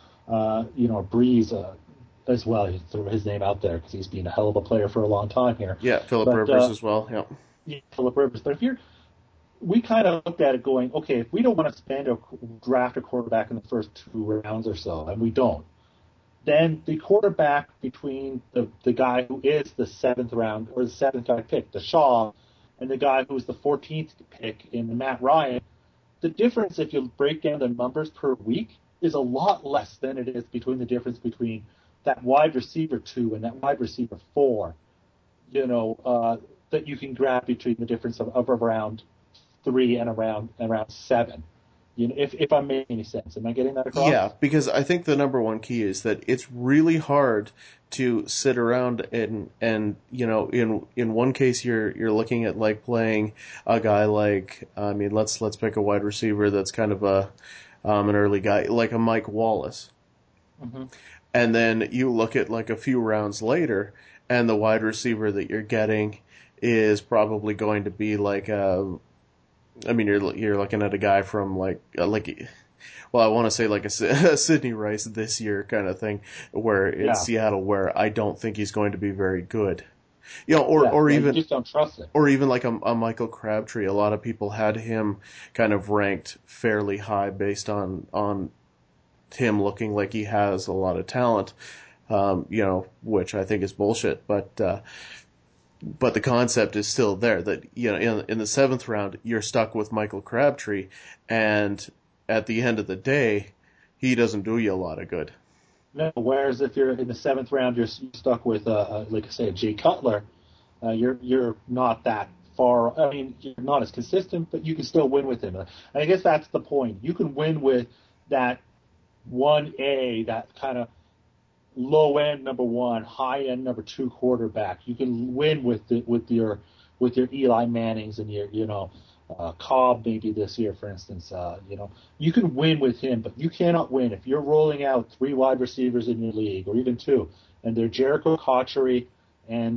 Breeze as well. He threw his name out there because he's been a hell of a player for a long time here. Yeah, Philip But Rivers as well. Yeah. yeah, Philip Rivers. But if you're we kind of looked at it going, okay, if we don't want to spend or draft a quarterback in the first 2 rounds or so, and we don't, then the quarterback between the guy who is the 7th round or the 7th guy pick, the Shaw, and the guy who's the 14th pick in the Matt Ryan, the difference, if you break down the numbers per week, is a lot less than it is between the difference between that wide receiver 2 and that wide receiver 4, that you can grab between the difference of around 3 and around 7. If I'm making any sense, am I getting that across? Yeah, because I think the number one key is that it's really hard to sit around and in one case you're looking at like playing a guy like, I mean, let's pick a wide receiver that's kind of an early guy like a Mike Wallace. Mm-hmm. And then you look at like a few rounds later and the wide receiver that you're getting is probably going to be like I mean, you're looking at a guy from well, I want to say like a Sidney Rice this year kind of thing, where in Yeah. Seattle, where I don't think he's going to be very good. You just don't trust it. Or even like a Michael Crabtree. A lot of people had him kind of ranked fairly high based on him looking like he has a lot of talent, which I think is bullshit. But the concept is still there that, in the 7th round, you're stuck with Michael Crabtree, and at the end of the day, he doesn't do you a lot of good. No, whereas if you're in the 7th round, you're stuck with, like I say, Jay Cutler. You're not that far. I mean, you're not as consistent, but you can still win with him. And I guess that's the point. You can win with that 1A, that kind of low end number 1, high end number 2 quarterback. You can win with your Eli Mannings and your Cobb maybe this year, for instance. You can win with him, but you cannot win if you're rolling out 3 wide receivers in your league or even 2, and they're Jericho Cotchery and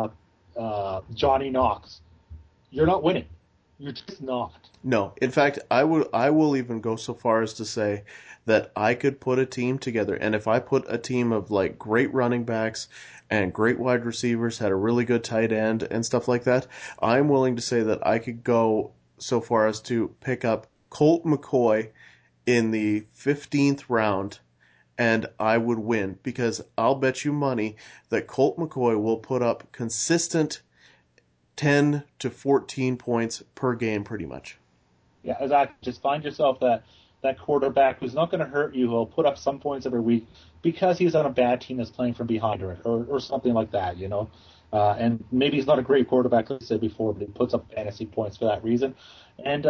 Johnny Knox. You're not winning. You're just not. No, in fact, I will even go so far as to say that I could put a team together, and if I put a team of like great running backs and great wide receivers, had a really good tight end and stuff like that, I'm willing to say that I could go so far as to pick up Colt McCoy in the 15th round, and I would win because I'll bet you money that Colt McCoy will put up consistent 10 to 14 points per game pretty much. Yeah, exactly. Just find yourself that quarterback who's not going to hurt you, who'll put up some points every week because he's on a bad team that's playing from behind or something like that. And maybe he's not a great quarterback, like I said before, but he puts up fantasy points for that reason. And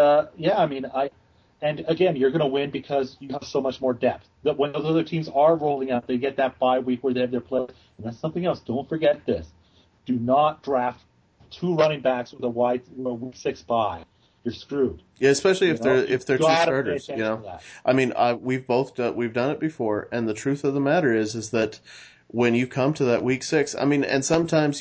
and again, you're going to win because you have so much more depth. That when those other teams are rolling out, they get that bye week where they have their players. And that's something else. Don't forget this. Do not draft 2 running backs with a week 6 bye. You're screwed. Yeah, especially You if they're two gotta pay starters. attention to that. I mean, we've done it before, and the truth of the matter is that when you come to that week 6, I mean, and sometimes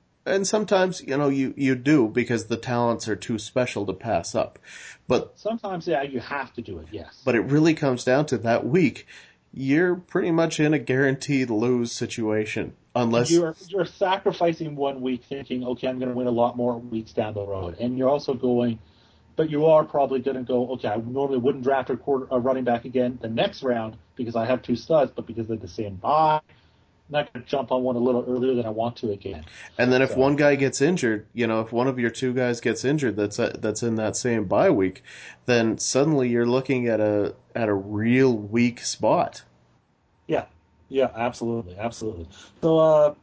you do because the talents are too special to pass up, but Sometimes, yeah, you have to do it. Yes. it really comes down to that week. You're pretty much in a guaranteed lose situation unless. You're sacrificing 1 week, thinking, okay, I'm going to win a lot more weeks down the road, and you're also going, but you are probably going to go, okay, I normally wouldn't draft a running back again the next round because I have two studs, but because they're the same buy, I'm not going to jump on one a little earlier than I want to again. And then if So, one guy gets injured, if one of your two guys gets injured that's in that same bye week, then suddenly you're looking at a real weak spot. yeah, yeah, absolutely, absolutely. So,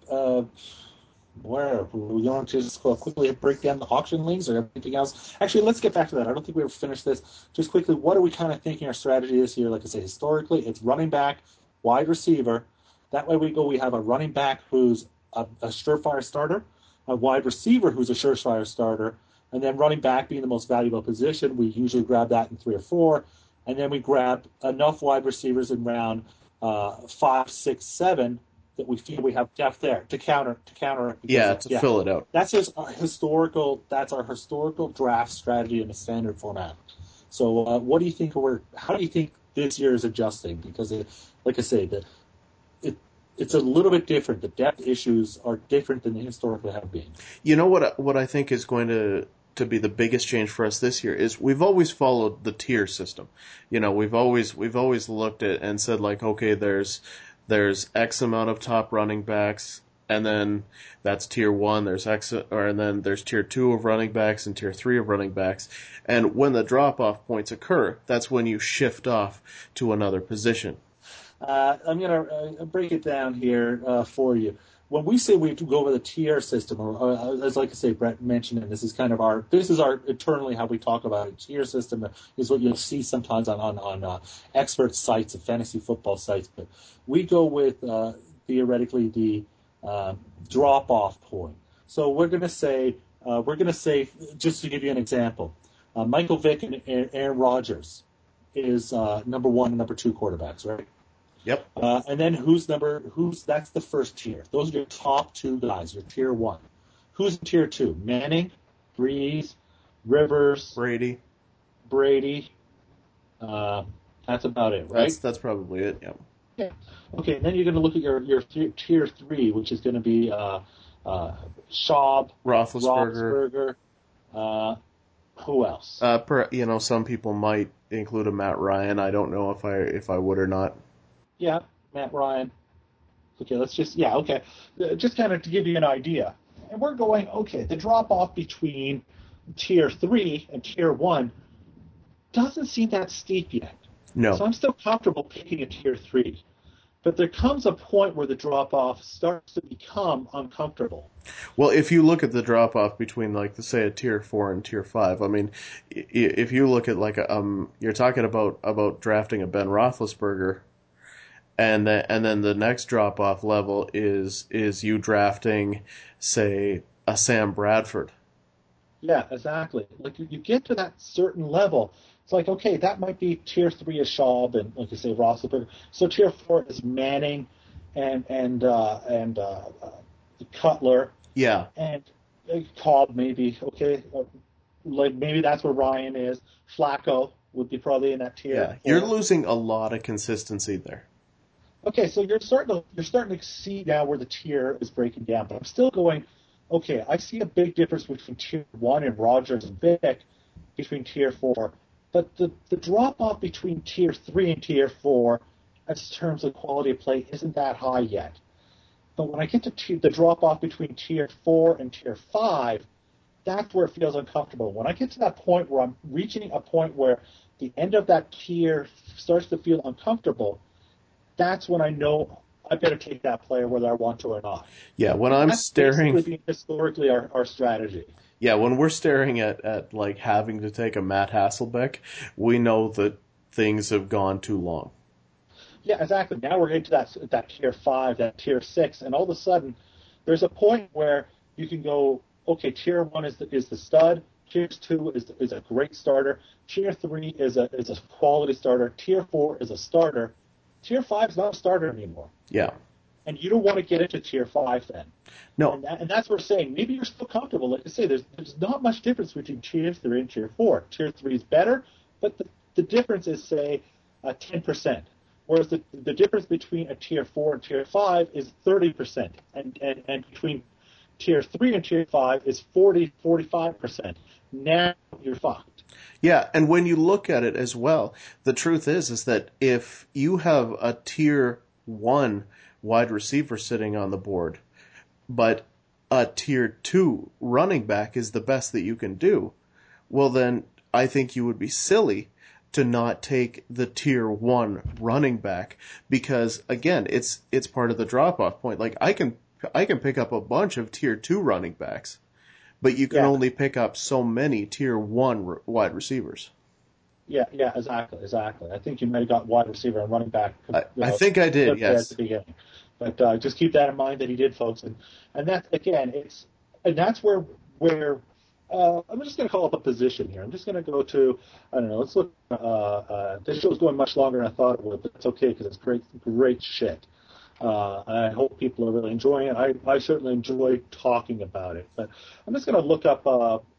where we going to just quickly break down the auction leagues or anything else? Actually, let's get back to that. I don't think we ever finished this. Just quickly, what are we kind of thinking our strategy is here? Like I say, historically, it's running back, wide receiver. That way we have a running back who's a surefire starter, a wide receiver who's a surefire starter, and then running back being the most valuable position. We usually grab that in 3 or 4, and then we grab enough wide receivers in round 5, 6, 7 that we feel we have depth there to counter it because Yeah, to fill it out. that's just our historical draft strategy in the standard format. So what do you think how do you think this year is adjusting? Because like I say, it's a little bit different. The depth issues are different than they historically have been. You know what I think is going to be the biggest change for us this year is we've always followed the tier system. We've always looked at and said like, okay, there's X amount of top running backs, and then that's tier one. And then there's tier two of running backs and tier three of running backs. And when the drop off points occur, that's when you shift off to another position. I'm going to break it down here for you. When we say we go with a tier system, or as like I say, Brett mentioned, and this is our internally how we talk about it. Tier system is what you'll see sometimes on expert sites and fantasy football sites, but we go with theoretically the drop off point. So we're going to say just to give you an example, Michael Vick and Aaron Rodgers is number one and number two quarterbacks, right? Yep. And then that's the first tier. Those are your top two guys, your tier one. Who's in tier two? Manning, Breeze, Rivers, Brady. That's about it, right? That's probably it. Yep. Yeah. Okay, and then you're going to look at your tier three, which is going to be Schaub, Roethlisberger. Who else? Some people might include a Matt Ryan. I don't know if I would or not. Yeah, Matt Ryan. Okay, okay. Just kind of to give you an idea. And we're going, okay, the drop off between tier 3 and tier 1 doesn't seem that steep yet. No. So I'm still comfortable picking a tier 3. But there comes a point where the drop off starts to become uncomfortable. Well, if you look at the drop off between, like, say, a tier 4 and tier 5, I mean, if you look at you're talking about drafting a Ben Roethlisberger, and then the next drop off level is you drafting, say, a Sam Bradford. Yeah, exactly. Like you get to that certain level, it's like, okay, that might be tier 3 is Schaub and, like you say, Roethlisberger. So tier 4 is Manning and Cutler Yeah. and Cobb maybe. Okay, like maybe that's where Ryan is. Flacco would be probably in that tier Yeah. You're 4. losing a lot of consistency there. Okay, so you're starting to see now where the tier is breaking down, but I'm still going. Okay, I see a big difference between tier 1 and Rogers and Vick between tier 4, but the drop off between tier 3 and tier 4, as terms of quality of play, isn't that high yet. But when I get to the drop off between tier 4 and tier 5, that's where it feels uncomfortable. When I get to that point where I'm reaching a point where the end of that tier starts to feel uncomfortable, that's when I know I better take that player whether I want to or not. Yeah, when And I'm that's staring basically been historically our strategy. Yeah, when we're staring at like having to take a Matt Hasselbeck, we know that things have gone too long. Yeah, exactly. Now we're into that tier 5, that tier 6, and all of a sudden there's a point where you can go, okay, tier 1 is the stud, tier 2 is a great starter, tier 3 is a quality starter, tier 4 is a starter, tier 5 is not a starter anymore. Yeah. And you don't want to get into tier 5 then. No. And that's what we're saying. Maybe you're still comfortable. Like I say, there's not much difference between tier 3 and tier 4. Tier 3 is better, but the difference is, say, 10%. Whereas the difference between a tier 4 and tier 5 is 30%. And between tier 3 and tier 5 is 40-45%. Now you're fucked. Yeah, and when you look at it as well, the truth is that if you have a tier 1 wide receiver sitting on the board, but a tier 2 running back is the best that you can do, well then I think you would be silly to not take the tier 1 running back, because again, it's part of the drop off point. Like I can pick up a bunch of tier 2 running backs, but you can only pick up so many tier 1 wide receivers. Yeah, exactly. I think you might have got wide receiver and running back. I think I did, yes. At the beginning. But just keep that in mind that he did, folks. And that's, again, that's where I'm just going to call up a position here. I'm just going to go to, I don't know, let's look, this show's going much longer than I thought it would, but it's okay because it's great shit. And I hope people are really enjoying it. I certainly enjoy talking about it. But I'm just going to look up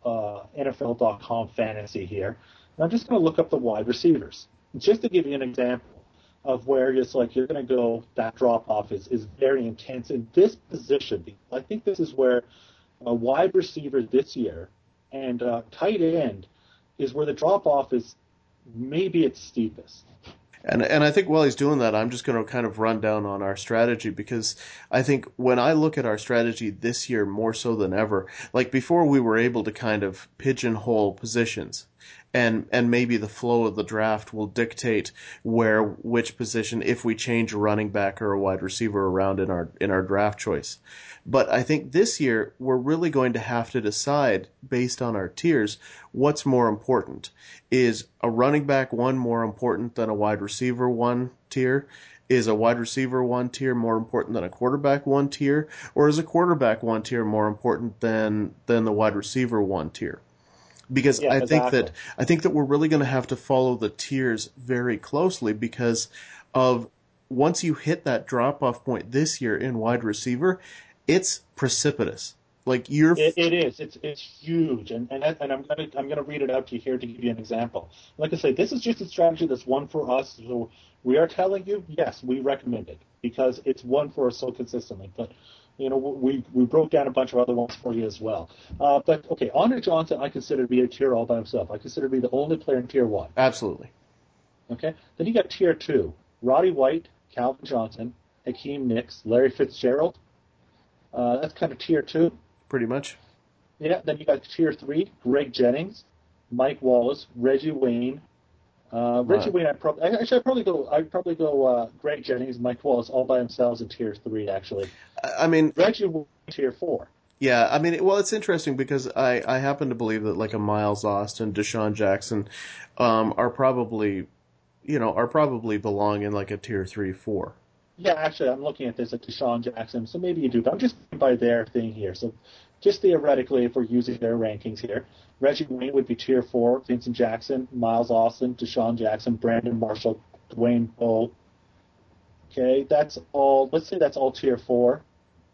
NFL.com fantasy here. And I'm just going to look up the wide receivers. Just to give you an example of where it's like you're going to go, that drop-off is very intense in this position. I think this is where a wide receiver this year and tight end is where the drop-off is maybe its steepest. And I think while he's doing that, I'm just going to kind of run down on our strategy, because I think when I look at our strategy this year more so than ever, like before we were able to kind of pigeonhole positions, and maybe the flow of the draft will dictate which position, if we change a running back or a wide receiver around in our draft choice. But I think this year we're really going to have to decide based on our tiers what's more important. Is a running back 1 more important than a wide receiver 1 tier? Is a wide receiver 1 tier more important than a quarterback 1 tier? Or is a quarterback 1 tier more important than the wide receiver 1 tier? Because I think that we're really going to have to follow the tiers very closely, because of once you hit that drop off point this year in wide receiver, it's precipitous. Like it is. It's huge, and I'm gonna read it out to you here to give you an example. Like I say, this is just a strategy that's one for us. So we are telling you, yes, we recommend it because it's one for us so consistently. But we broke down a bunch of other ones for you as well. But okay, Andre Johnson, I consider to be a tier all by himself. I consider to be the only player in tier 1. Absolutely. Okay, then you got tier 2: Roddy White, Calvin Johnson, Hakeem Nicks, Larry Fitzgerald. That's kind of tier 2. Pretty much. Yeah, then you got tier 3: Greg Jennings, Mike Wallace, Reggie Wayne. Reggie Wayne, I'd probably go Greg Jennings, Mike Wallace all by themselves in tier 3. Actually, I mean, Reggie Wayne tier 4. Yeah, I mean, well, it's interesting because I happen to believe that like a Miles Austin, Deshaun Jackson, are probably belong in like a tier 3, 4. Yeah, actually, I'm looking at this at Deshaun Jackson, so maybe you do, but I'm just going by their thing here. So just theoretically, if we're using their rankings here, Reggie Wayne would be tier 4, Vincent Jackson, Miles Austin, Deshaun Jackson, Brandon Marshall, Dwayne Bowe. Okay, that's all. Let's say that's all tier 4.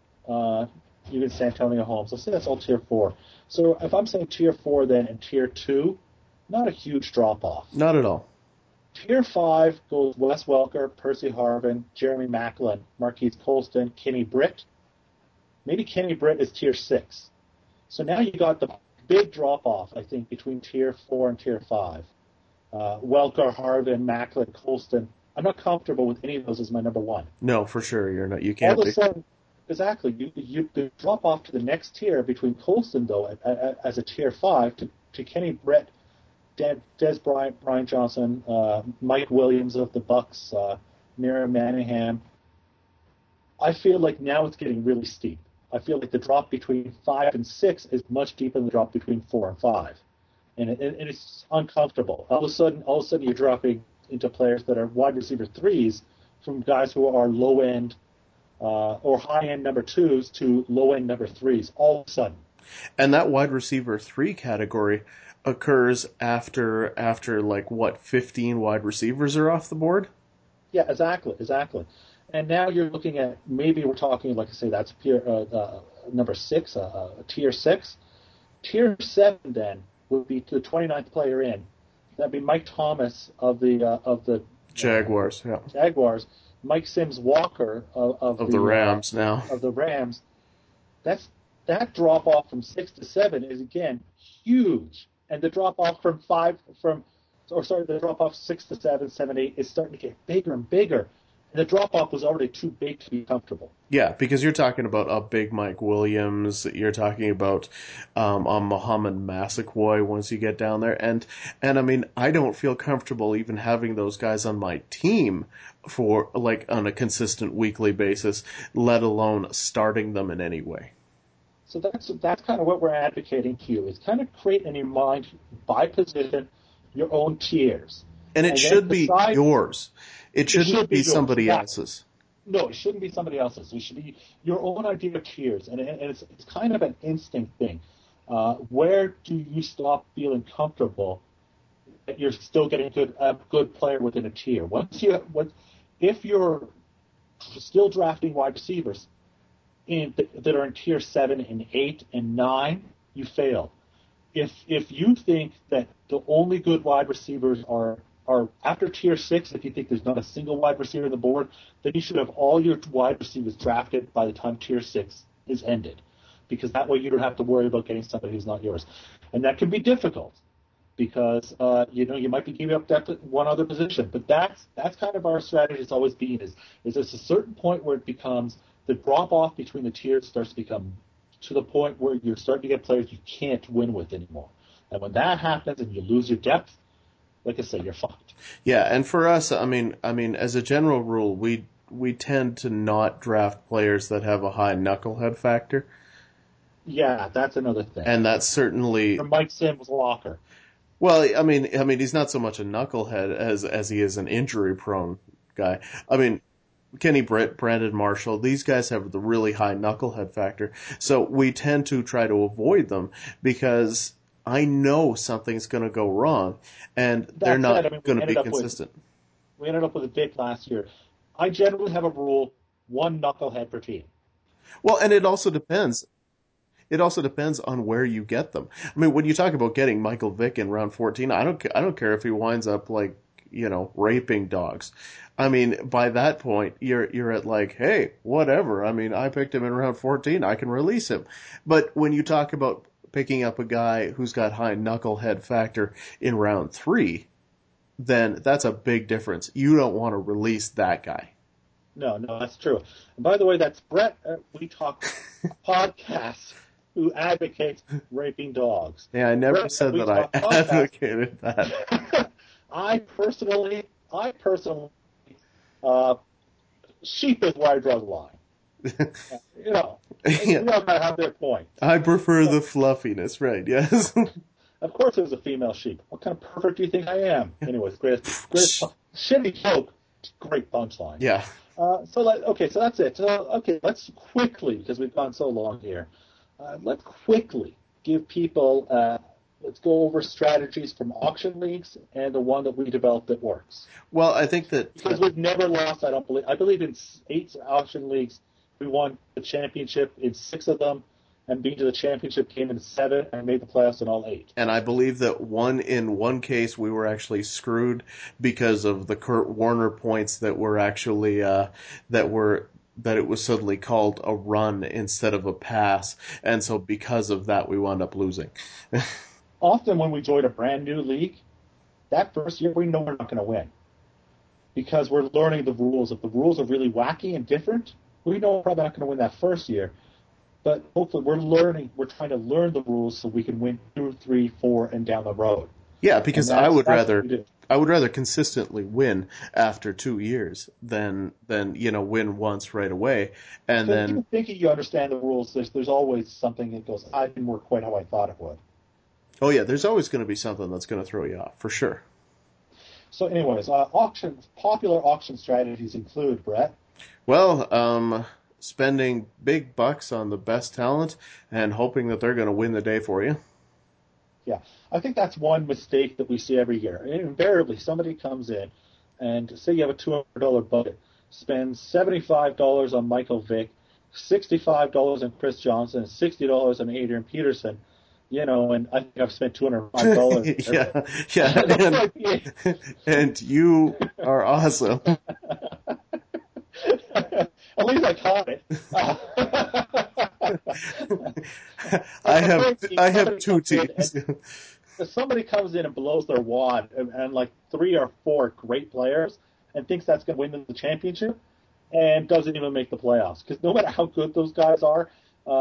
Even Santonio Holmes. Let's say that's all tier 4. So if I'm saying tier 4 then and tier 2, not a huge drop-off. Not at all. Tier 5 goes Wes Welker, Percy Harvin, Jeremy Maclin, Marquise Colston, Kenny Britt. Maybe Kenny Britt is tier 6. So now you got the big drop-off, I think, between tier 4 and tier 5. Welker, Harvin, Maclin, Colston. I'm not comfortable with any of those as my number 1. No, for sure, you're not. You can't. All of a sudden, exactly, you drop off to the next tier between Colston, though, as a tier 5, to Kenny Britt, Des Bryant, Brian Johnson, Mike Williams of the Bucks, Miriam Manningham. I feel like now it's getting really steep. I feel like the drop between 5 and 6 is much deeper than the drop between 4 and 5, and it's uncomfortable. All of a sudden, you're dropping into players that are wide receiver 3s from guys who are low end or high end number 2s to low end number 3s. All of a sudden, and that wide receiver 3 category occurs after like what 15 wide receivers are off the board. Yeah, exactly. And now you're looking at, maybe we're talking, like I say, that's number 6, tier 6. Tier 7 then would be the 29th player in. That'd be Mike Thomas of the Jaguars. Yeah. Jaguars. Mike Sims Walker of the Rams now. Of the Rams. That's that drop off from 6 to 7 is again huge, and the drop off the drop off 6 to 7, 7 8 is starting to get bigger and bigger. And the drop off was already too big to be comfortable. Yeah, because you're talking about a big Mike Williams. You're talking about a Muhammad Massaquoi once you get down there, and I mean, I don't feel comfortable even having those guys on my team for like on a consistent weekly basis, let alone starting them in any way. So that's kind of what we're advocating to is kind of create in your mind by position your own tiers. And it should be yours. It shouldn't be yours. somebody else's. No, it shouldn't be somebody else's. It should be your own idea of tiers, and it's kind of an instinct thing. Where do you stop feeling comfortable that you're still getting a good player within a tier? If you're still drafting wide receivers that are in tier 7 and 8 and 9, you failed. If you think that the only good wide receivers are after tier 6, if you think there's not a single wide receiver on the board, then you should have all your wide receivers drafted by the time tier 6 is ended, because that way you don't have to worry about getting somebody who's not yours, and that can be difficult because you might be giving up depth at one other position. But that's kind of our strategy. It's always been is there's a certain point where it becomes the drop off between the tiers starts to become to the point where you're starting to get players you can't win with anymore, and when that happens and you lose your depth, like I say, you're fucked. Yeah, and for us, I mean, as a general rule, we tend to not draft players that have a high knucklehead factor. Yeah, that's another thing. And that's certainly Mike Sims Walker. Well, I mean, he's not so much a knucklehead as he is an injury-prone guy. I mean, Kenny Britt, Brandon Marshall, these guys have the really high knucklehead factor. So we tend to try to avoid them because I know something's going to go wrong, and they're not going to be consistent. We ended up with a pick last year. I generally have a rule: one knucklehead per team. Well, and it also depends. It also depends on where you get them. I mean, when you talk about getting Michael Vick in round 14, I don't care if he winds up like, raping dogs. I mean, by that point, you're at like, hey, whatever. I mean, I picked him in round 14. I can release him. But when you talk about picking up a guy who's got high knucklehead factor in round 3, then that's a big difference. You don't want to release that guy. No, that's true. And by the way, that's Brett. We Talk podcast who advocates raping dogs. Yeah, I never said that I advocated that. I personally, sheep is where I draw the line. We all gotta have their point. I prefer the fluffiness, right? Yes. Of course, it was a female sheep. What kind of pervert do you think I am? Anyways, great shitty joke, great punchline. Yeah. So that's it. Let's quickly, because we've gone so long here, let's quickly give people. Let's go over strategies from auction leagues and the one that we developed that works. Well, I think that because we've never lost. I believe in 8 auction leagues. We won the championship in 6 of them, and being to the championship came in 7 and made the playoffs in all 8. And I believe that in one case we were actually screwed because of the Kurt Warner points that were actually that it was suddenly called a run instead of a pass, and so because of that we wound up losing. Often when we join a brand new league, that first year we know we're not going to win because we're learning the rules. If the rules are really wacky and different, we know we're probably not going to win that first year. But hopefully we're trying to learn the rules so we can win 2, 3, 4, and down the road. Yeah, because I would rather consistently win after 2 years than win once right away. And then even thinking you understand the rules, there's always something that goes, I didn't work quite how I thought it would. Oh yeah, there's always going to be something that's going to throw you off, for sure. So anyways, popular auction strategies include, Brett? Well, spending big bucks on the best talent and hoping that they're going to win the day for you. Yeah, I think that's one mistake that we see every year. Invariably, somebody comes in and say you have a $200 budget, spends $75 on Michael Vick, $65 on Chris Johnson, and $60 on Adrian Peterson. And I think I've spent $205. Yeah. And you are awesome. At least I caught it. I have two teams. If somebody comes in and blows their wad and like 3 or 4 great players and thinks that's going to win them the championship and doesn't even make the playoffs, because no matter how good those guys are,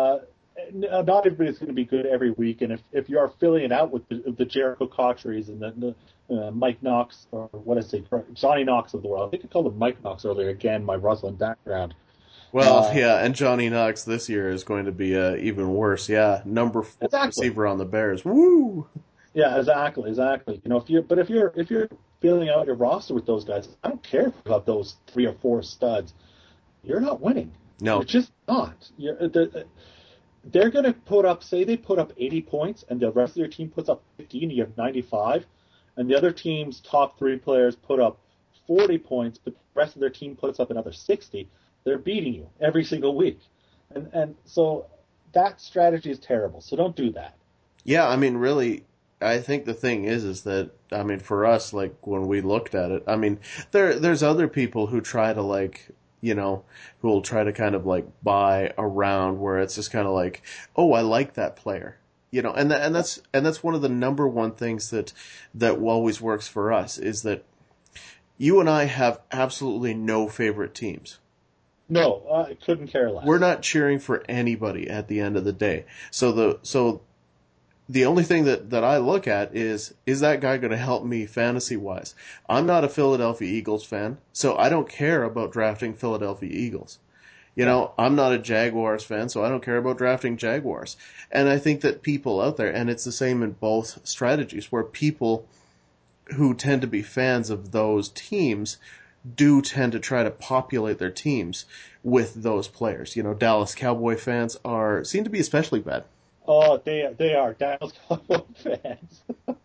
not everybody's going to be good every week. And if you are filling it out with the Jericho Cotcheries and the Mike Knox, or what did I say, Johnny Knox of the world, I think I called him Mike Knox earlier, again, my Rosalind background. Well, yeah, and Johnny Knox this year is going to be even worse. Yeah, number 4 Exactly. receiver on the Bears. Woo! Yeah, exactly. You know, if you're filling out your roster with those guys, I don't care about those 3 or 4 studs. You're not winning. No. You're just not. They're going to put up, say they put up 80 points, and the rest of their team puts up 15, and you have 95, and the other team's top 3 players put up 40 points, but the rest of their team puts up another 60. They're beating you every single week, and so that strategy is terrible. So don't do that. Yeah, I mean, really, I think the thing is that, I mean, for us, like, when we looked at it, I mean, there's other people who try to, like, you know, who will try to kind of, like, buy around where it's just kind of like, oh, I like that player. You know, and that's one of the number one things that always works for us is that you and I have absolutely no favorite teams. No, I couldn't care less. We're not cheering for anybody at the end of the day. So the only thing that I look at is that guy going to help me fantasy wise? I'm not a Philadelphia Eagles fan, so I don't care about drafting Philadelphia Eagles. You know, I'm not a Jaguars fan, so I don't care about drafting Jaguars. And I think that people out there, and it's the same in both strategies, where people who tend to be fans of those teams do tend to try to populate their teams with those players. You know, Dallas Cowboy fans seem to be especially bad. Oh, they are Dallas Cowboy fans.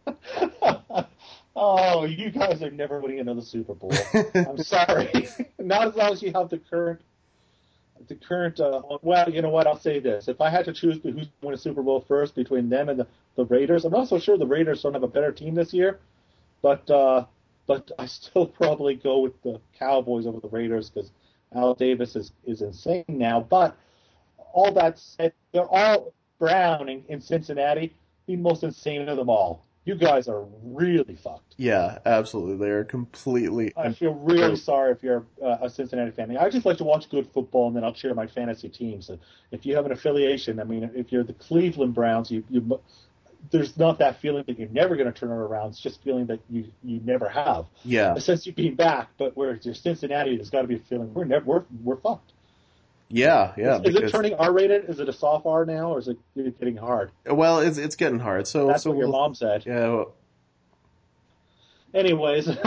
Oh, you guys are never winning another Super Bowl. I'm sorry. Not as long as you have the current. Well, you know what? I'll say this: if I had to choose who's going to win a Super Bowl first between them and the Raiders, I'm not so sure the Raiders don't have a better team this year. But I still probably go with the Cowboys over the Raiders because Al Davis is insane now. But all that said, they're all Brown in Cincinnati, the most insane of them all. You guys are really fucked. Yeah, absolutely. They are completely I and feel really sorry if you're a Cincinnati fan. I just like to watch good football, and then I'll cheer my fantasy team. So if you have an affiliation, I mean, if you're the Cleveland Browns, there's not that feeling that you're never going to turn it around. It's just feeling that you never have. yeah, Since you've been back, but where you're Cincinnati, there's got to be a feeling we're fucked. yeah, Is it because turning R-rated? Is it a soft R now, or is it getting hard? well, it's getting hard. So That's so what your mom said. yeah, well, Anyways, is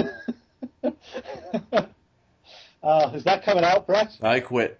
that coming out, Brett? I quit.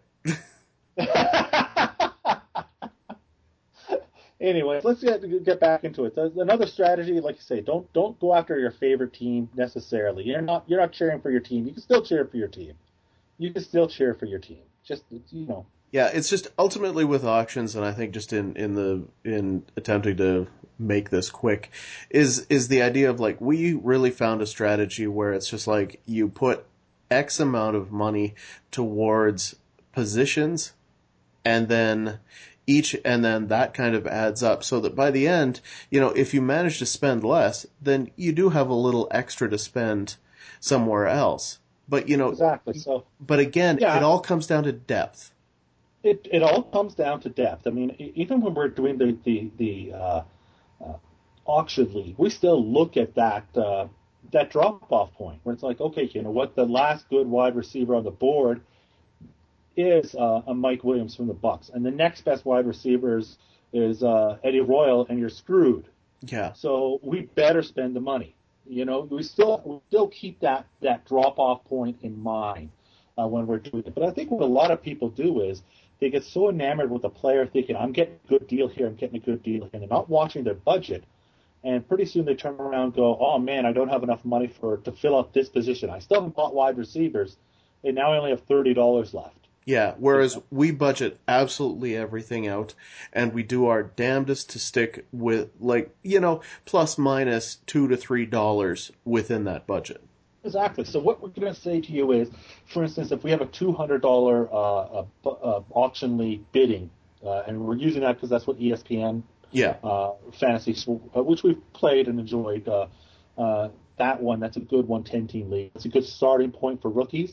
Anyways, let's get back into it. Another strategy, like you say, don't go after your favorite team necessarily. You're not cheering for your team. You can still cheer for your team. You can still cheer for your team. Just Yeah, it's just ultimately with auctions, and I think just in attempting to make this quick, is the idea of like we really found a strategy where it's just like you put X amount of money towards positions, and then that kind of adds up so that by the end, you know, if you manage to spend less, then you do have a little extra to spend somewhere else. But you know, exactly. So but again, it yeah, all comes down to depth. it all comes down to depth. I mean, even when we're doing the auction league, we still look at that drop off point where it's like, okay, you know what, the last good wide receiver on the board is a Mike Williams from the Bucks, and the next best wide receiver is Eddie Royal, and you're screwed. Yeah. So we better spend the money. You know, we still keep that drop off point in mind when we're doing it. But I think what a lot of people do is they get so enamored with the player, thinking I'm getting a good deal here, I'm getting a good deal here, and they're not watching their budget. And pretty soon they turn around and go, oh man, I don't have enough money to fill up this position. I still haven't bought wide receivers, and now I only have $30 left. Yeah, whereas we budget absolutely everything out and we do our damnedest to stick with like, you know, plus minus $2 to $3 within that budget. Exactly. So what we're going to say to you is, for instance, if we have a $200 auction league bidding and we're using that because that's what ESPN Yeah. fantasy, which we've played and enjoyed. That one, that's a good 10-team league. It's a good starting point for rookies.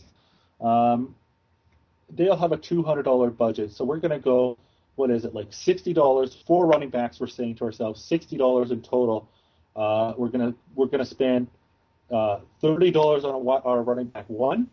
They'll have a $200 budget, so we're going to go. What is it, like $60 for running backs? We're saying to ourselves, $60 in total. We're gonna spend $30 on our running back one.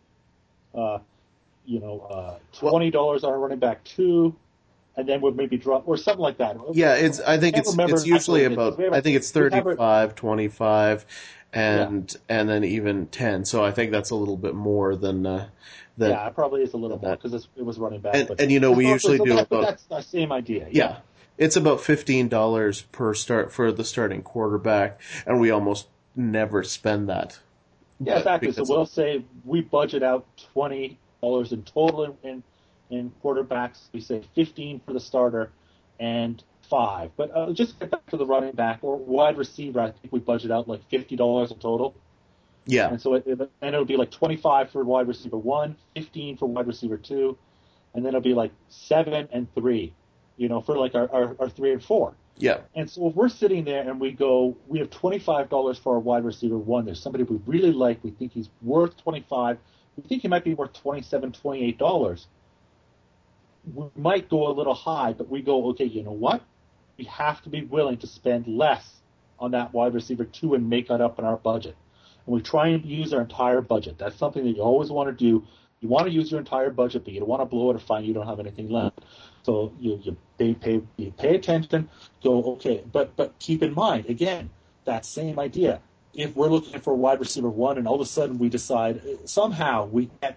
$20 on our running back two, and then we'll maybe drop or something like that. Yeah, I think can't remember it's usually actually. about, I think it's 35, 25, Yeah. and then even 10. So I think that's a little bit more than Yeah, it probably is a little more that. because it was running back. But And we historically, usually do but about, that's the same idea. yeah, it's about $15 per start for the starting quarterback, and we almost never spend that. Yeah, exactly. So Because we'll say we budget out $20 in total in quarterbacks. We say 15 for the starter and 5. But just get back to the running back or wide receiver. I think we budget out like $50 in total. yeah, And so it'll be like 25 for wide receiver 1, 15 for wide receiver 2, and then it'll be like 7 and 3, for like our 3 and 4. yeah, And so if we're sitting there and we go, we have $25 for our wide receiver 1. There's somebody we really like. We think he's worth 25. We think he might be worth $27, $28. We might go a little high, but we go, okay, you know what? We have to be willing to spend less on that wide receiver 2 and make that up in our budget. And we try and use our entire budget. That's something that you always want to do. You want to use your entire budget, but you don't want to blow it or find you don't have anything left. So you pay attention. Go, okay, but keep in mind again that same idea. If we're looking for a wide receiver 1, and all of a sudden we decide somehow we get,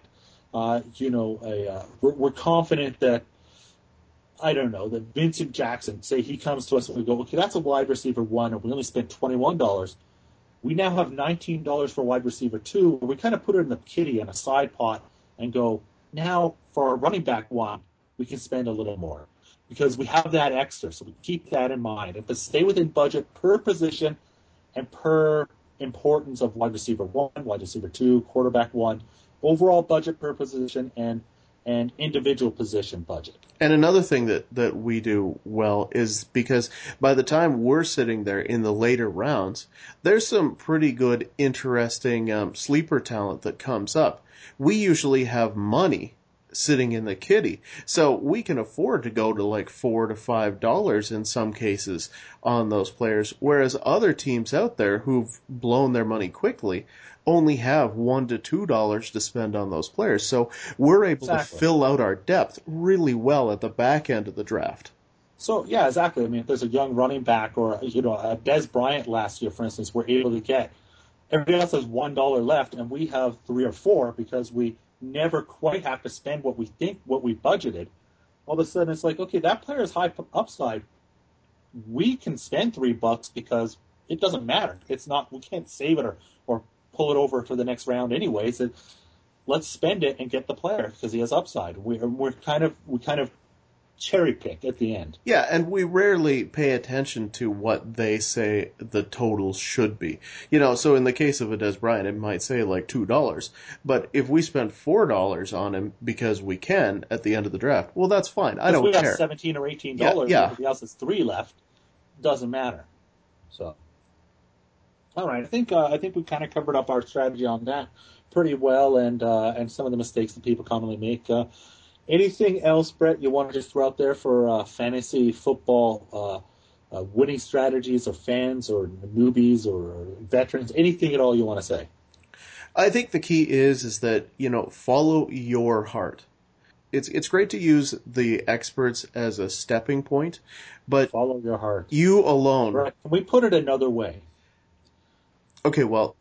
we're confident that, I don't know, that Vincent Jackson, say he comes to us and we go, okay, that's a wide receiver 1, and we only spent $21. We now have $19 for wide receiver 2. We kind of put it in the kitty in a side pot and go, now for our running back 1, we can spend a little more because we have that extra. So we keep that in mind. And to stay within budget per position and per importance of wide receiver 1, wide receiver 2, quarterback 1, overall budget per position and individual position budget. And another thing that we do well is because by the time we're sitting there in the later rounds, there's some pretty good, interesting sleeper talent that comes up. We usually have money sitting in the kitty, so we can afford to go to like $4 to $5 in some cases on those players, whereas other teams out there who've blown their money quickly only have $1 to $2 to spend on those players. So we're able to fill out our depth really well at the back end of the draft. So, yeah, exactly. I mean, if there's a young running back or, Des Bryant last year, for instance, we're able to get. Everybody else has $1 left, and we have 3 or 4 because we never quite have to spend what we budgeted. All of a sudden, it's like, okay, that player is high upside. We can spend $3 because it doesn't matter. It's not, we can't save it or pull it over for the next round anyways. Let's spend it and get the player because he has upside. We kind of cherry pick at the end. Yeah, and we rarely pay attention to what they say the totals should be. So in the case of a Des Bryant, it might say like $2. But if we spend $4 on him because we can at the end of the draft, well, that's fine. I don't care. We have $17 or $18. Yeah. Everybody else has 3 left. Doesn't matter. So, all right. I think we kind of covered up our strategy on that pretty well, and some of the mistakes that people commonly make. Anything else, Brett, you want to just throw out there for fantasy football winning strategies or fans or newbies or veterans? Anything at all you want to say? I think the key is that, follow your heart. It's great to use the experts as a stepping point, but follow your heart. You alone. Brett, can we put it another way? Okay, well,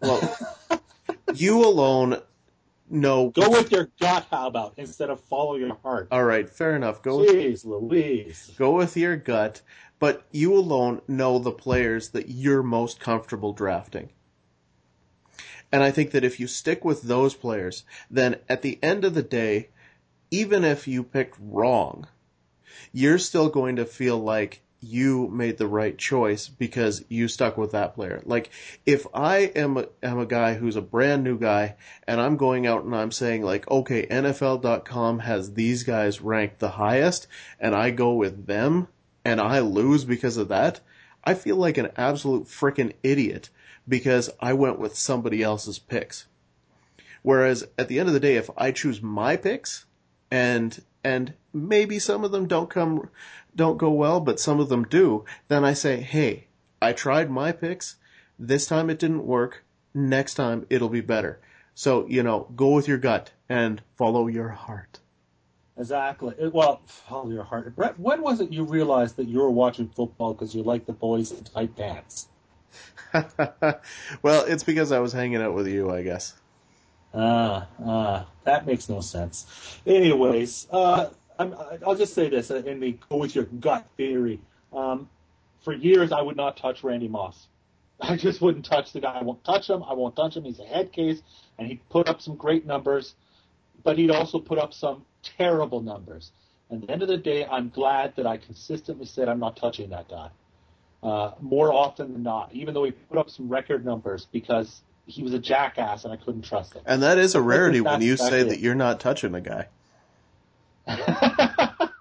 you alone know. Go with your gut, how about, instead of follow your heart. All right, fair enough. Jeez Louise. Go with your gut, but you alone know the players that you're most comfortable drafting. And I think that if you stick with those players, then at the end of the day, even if you picked wrong, you're still going to feel like you made the right choice because you stuck with that player. Like, if I am a guy who's a brand new guy and I'm going out and I'm saying like, okay, NFL.com has these guys ranked the highest and I go with them and I lose because of that, I feel like an absolute freaking idiot because I went with somebody else's picks. Whereas at the end of the day, if I choose my picks and maybe some of them don't go well, but some of them do, then I say, hey, I tried my picks. This time it didn't work. Next time it'll be better. So, go with your gut and follow your heart. Exactly. Well, follow your heart. Brett, when was it you realized that you were watching football because you like the boys in tight pants? Well, it's because I was hanging out with you, I guess. That makes no sense. Anyways, I'll just say this in the go with your gut theory. For years, I would not touch Randy Moss. I just wouldn't touch the guy. I won't touch him. I won't touch him. He's a head case, and he'd put up some great numbers, but he'd also put up some terrible numbers. And at the end of the day, I'm glad that I consistently said I'm not touching that guy. More often than not, even though he put up some record numbers, because he was a jackass and I couldn't trust him. And that is a I think rarity when that's you say exactly that you're not touching a guy. it.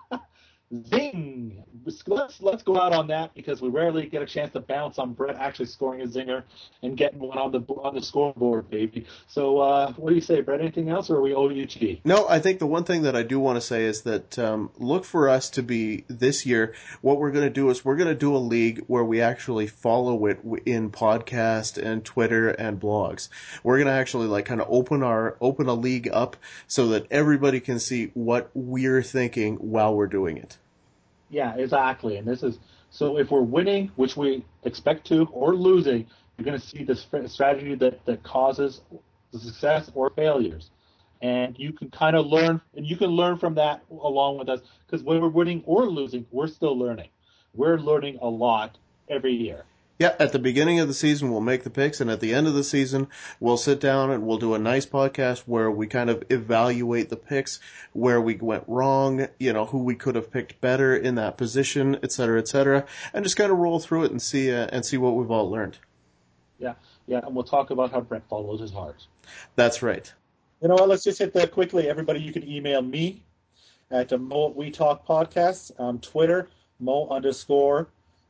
Zing! Let's go out on that because we rarely get a chance to bounce on Brett actually scoring a zinger and getting one on the scoreboard, baby. So what do you say, Brett? Anything else, or are we OUG? No, I think the one thing that I do want to say is that look for us to be this year. What we're going to do is we're going to do a league where we actually follow it in podcast and Twitter and blogs. We're going to actually like kind of open a league up so that everybody can see what we're thinking while we're doing it. Yeah, exactly. And this is so if we're winning, which we expect to, or losing, you're going to see this strategy that causes the success or failures. And you can kind of learn, and you can learn from that along with us. Because when we're winning or losing, we're still learning. We're learning a lot every year. Yeah, at the beginning of the season, we'll make the picks, and at the end of the season, we'll sit down and we'll do a nice podcast where we kind of evaluate the picks, where we went wrong, who we could have picked better in that position, et cetera, and just kind of roll through it and see what we've all learned. Yeah, yeah, and we'll talk about how Brett follows his heart. That's right. You know what? Let's just hit that quickly. Everybody, you can email me at Mo We Talk Podcasts on Twitter, Mo underscore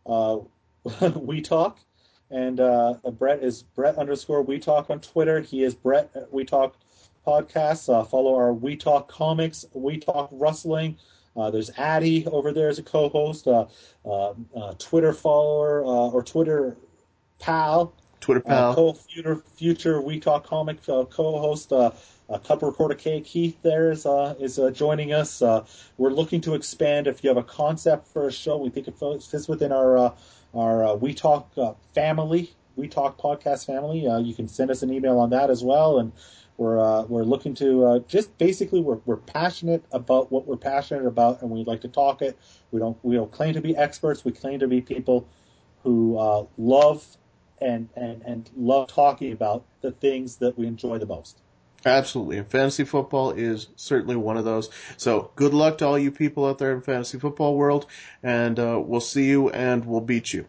We Talk. And Brett is Brett underscore We Talk on Twitter. He is Brett at We Talk Podcasts. Follow our We Talk Comics, We Talk Wrestling. There's Addie over there as a co-host, Twitter follower or Twitter pal, Twitter pal. future We Talk Comic co-host. Cup Recorder K. Keith there is joining us. We're looking to expand. If you have a concept for a show, we think it fits within our We Talk family, We Talk podcast family. You can send us an email on that as well. And we're looking to just basically we're passionate about what we're passionate about, and we'd like to talk it. We don't claim to be experts. We claim to be people who love and love talking about the things that we enjoy the most. Absolutely. And fantasy football is certainly one of those. So good luck to all you people out there in fantasy football world, and we'll see you and we'll beat you.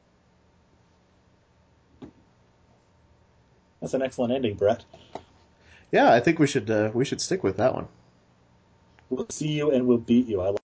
That's an excellent ending, Brett. Yeah, I think we should stick with that one. We'll see you and we'll beat you. I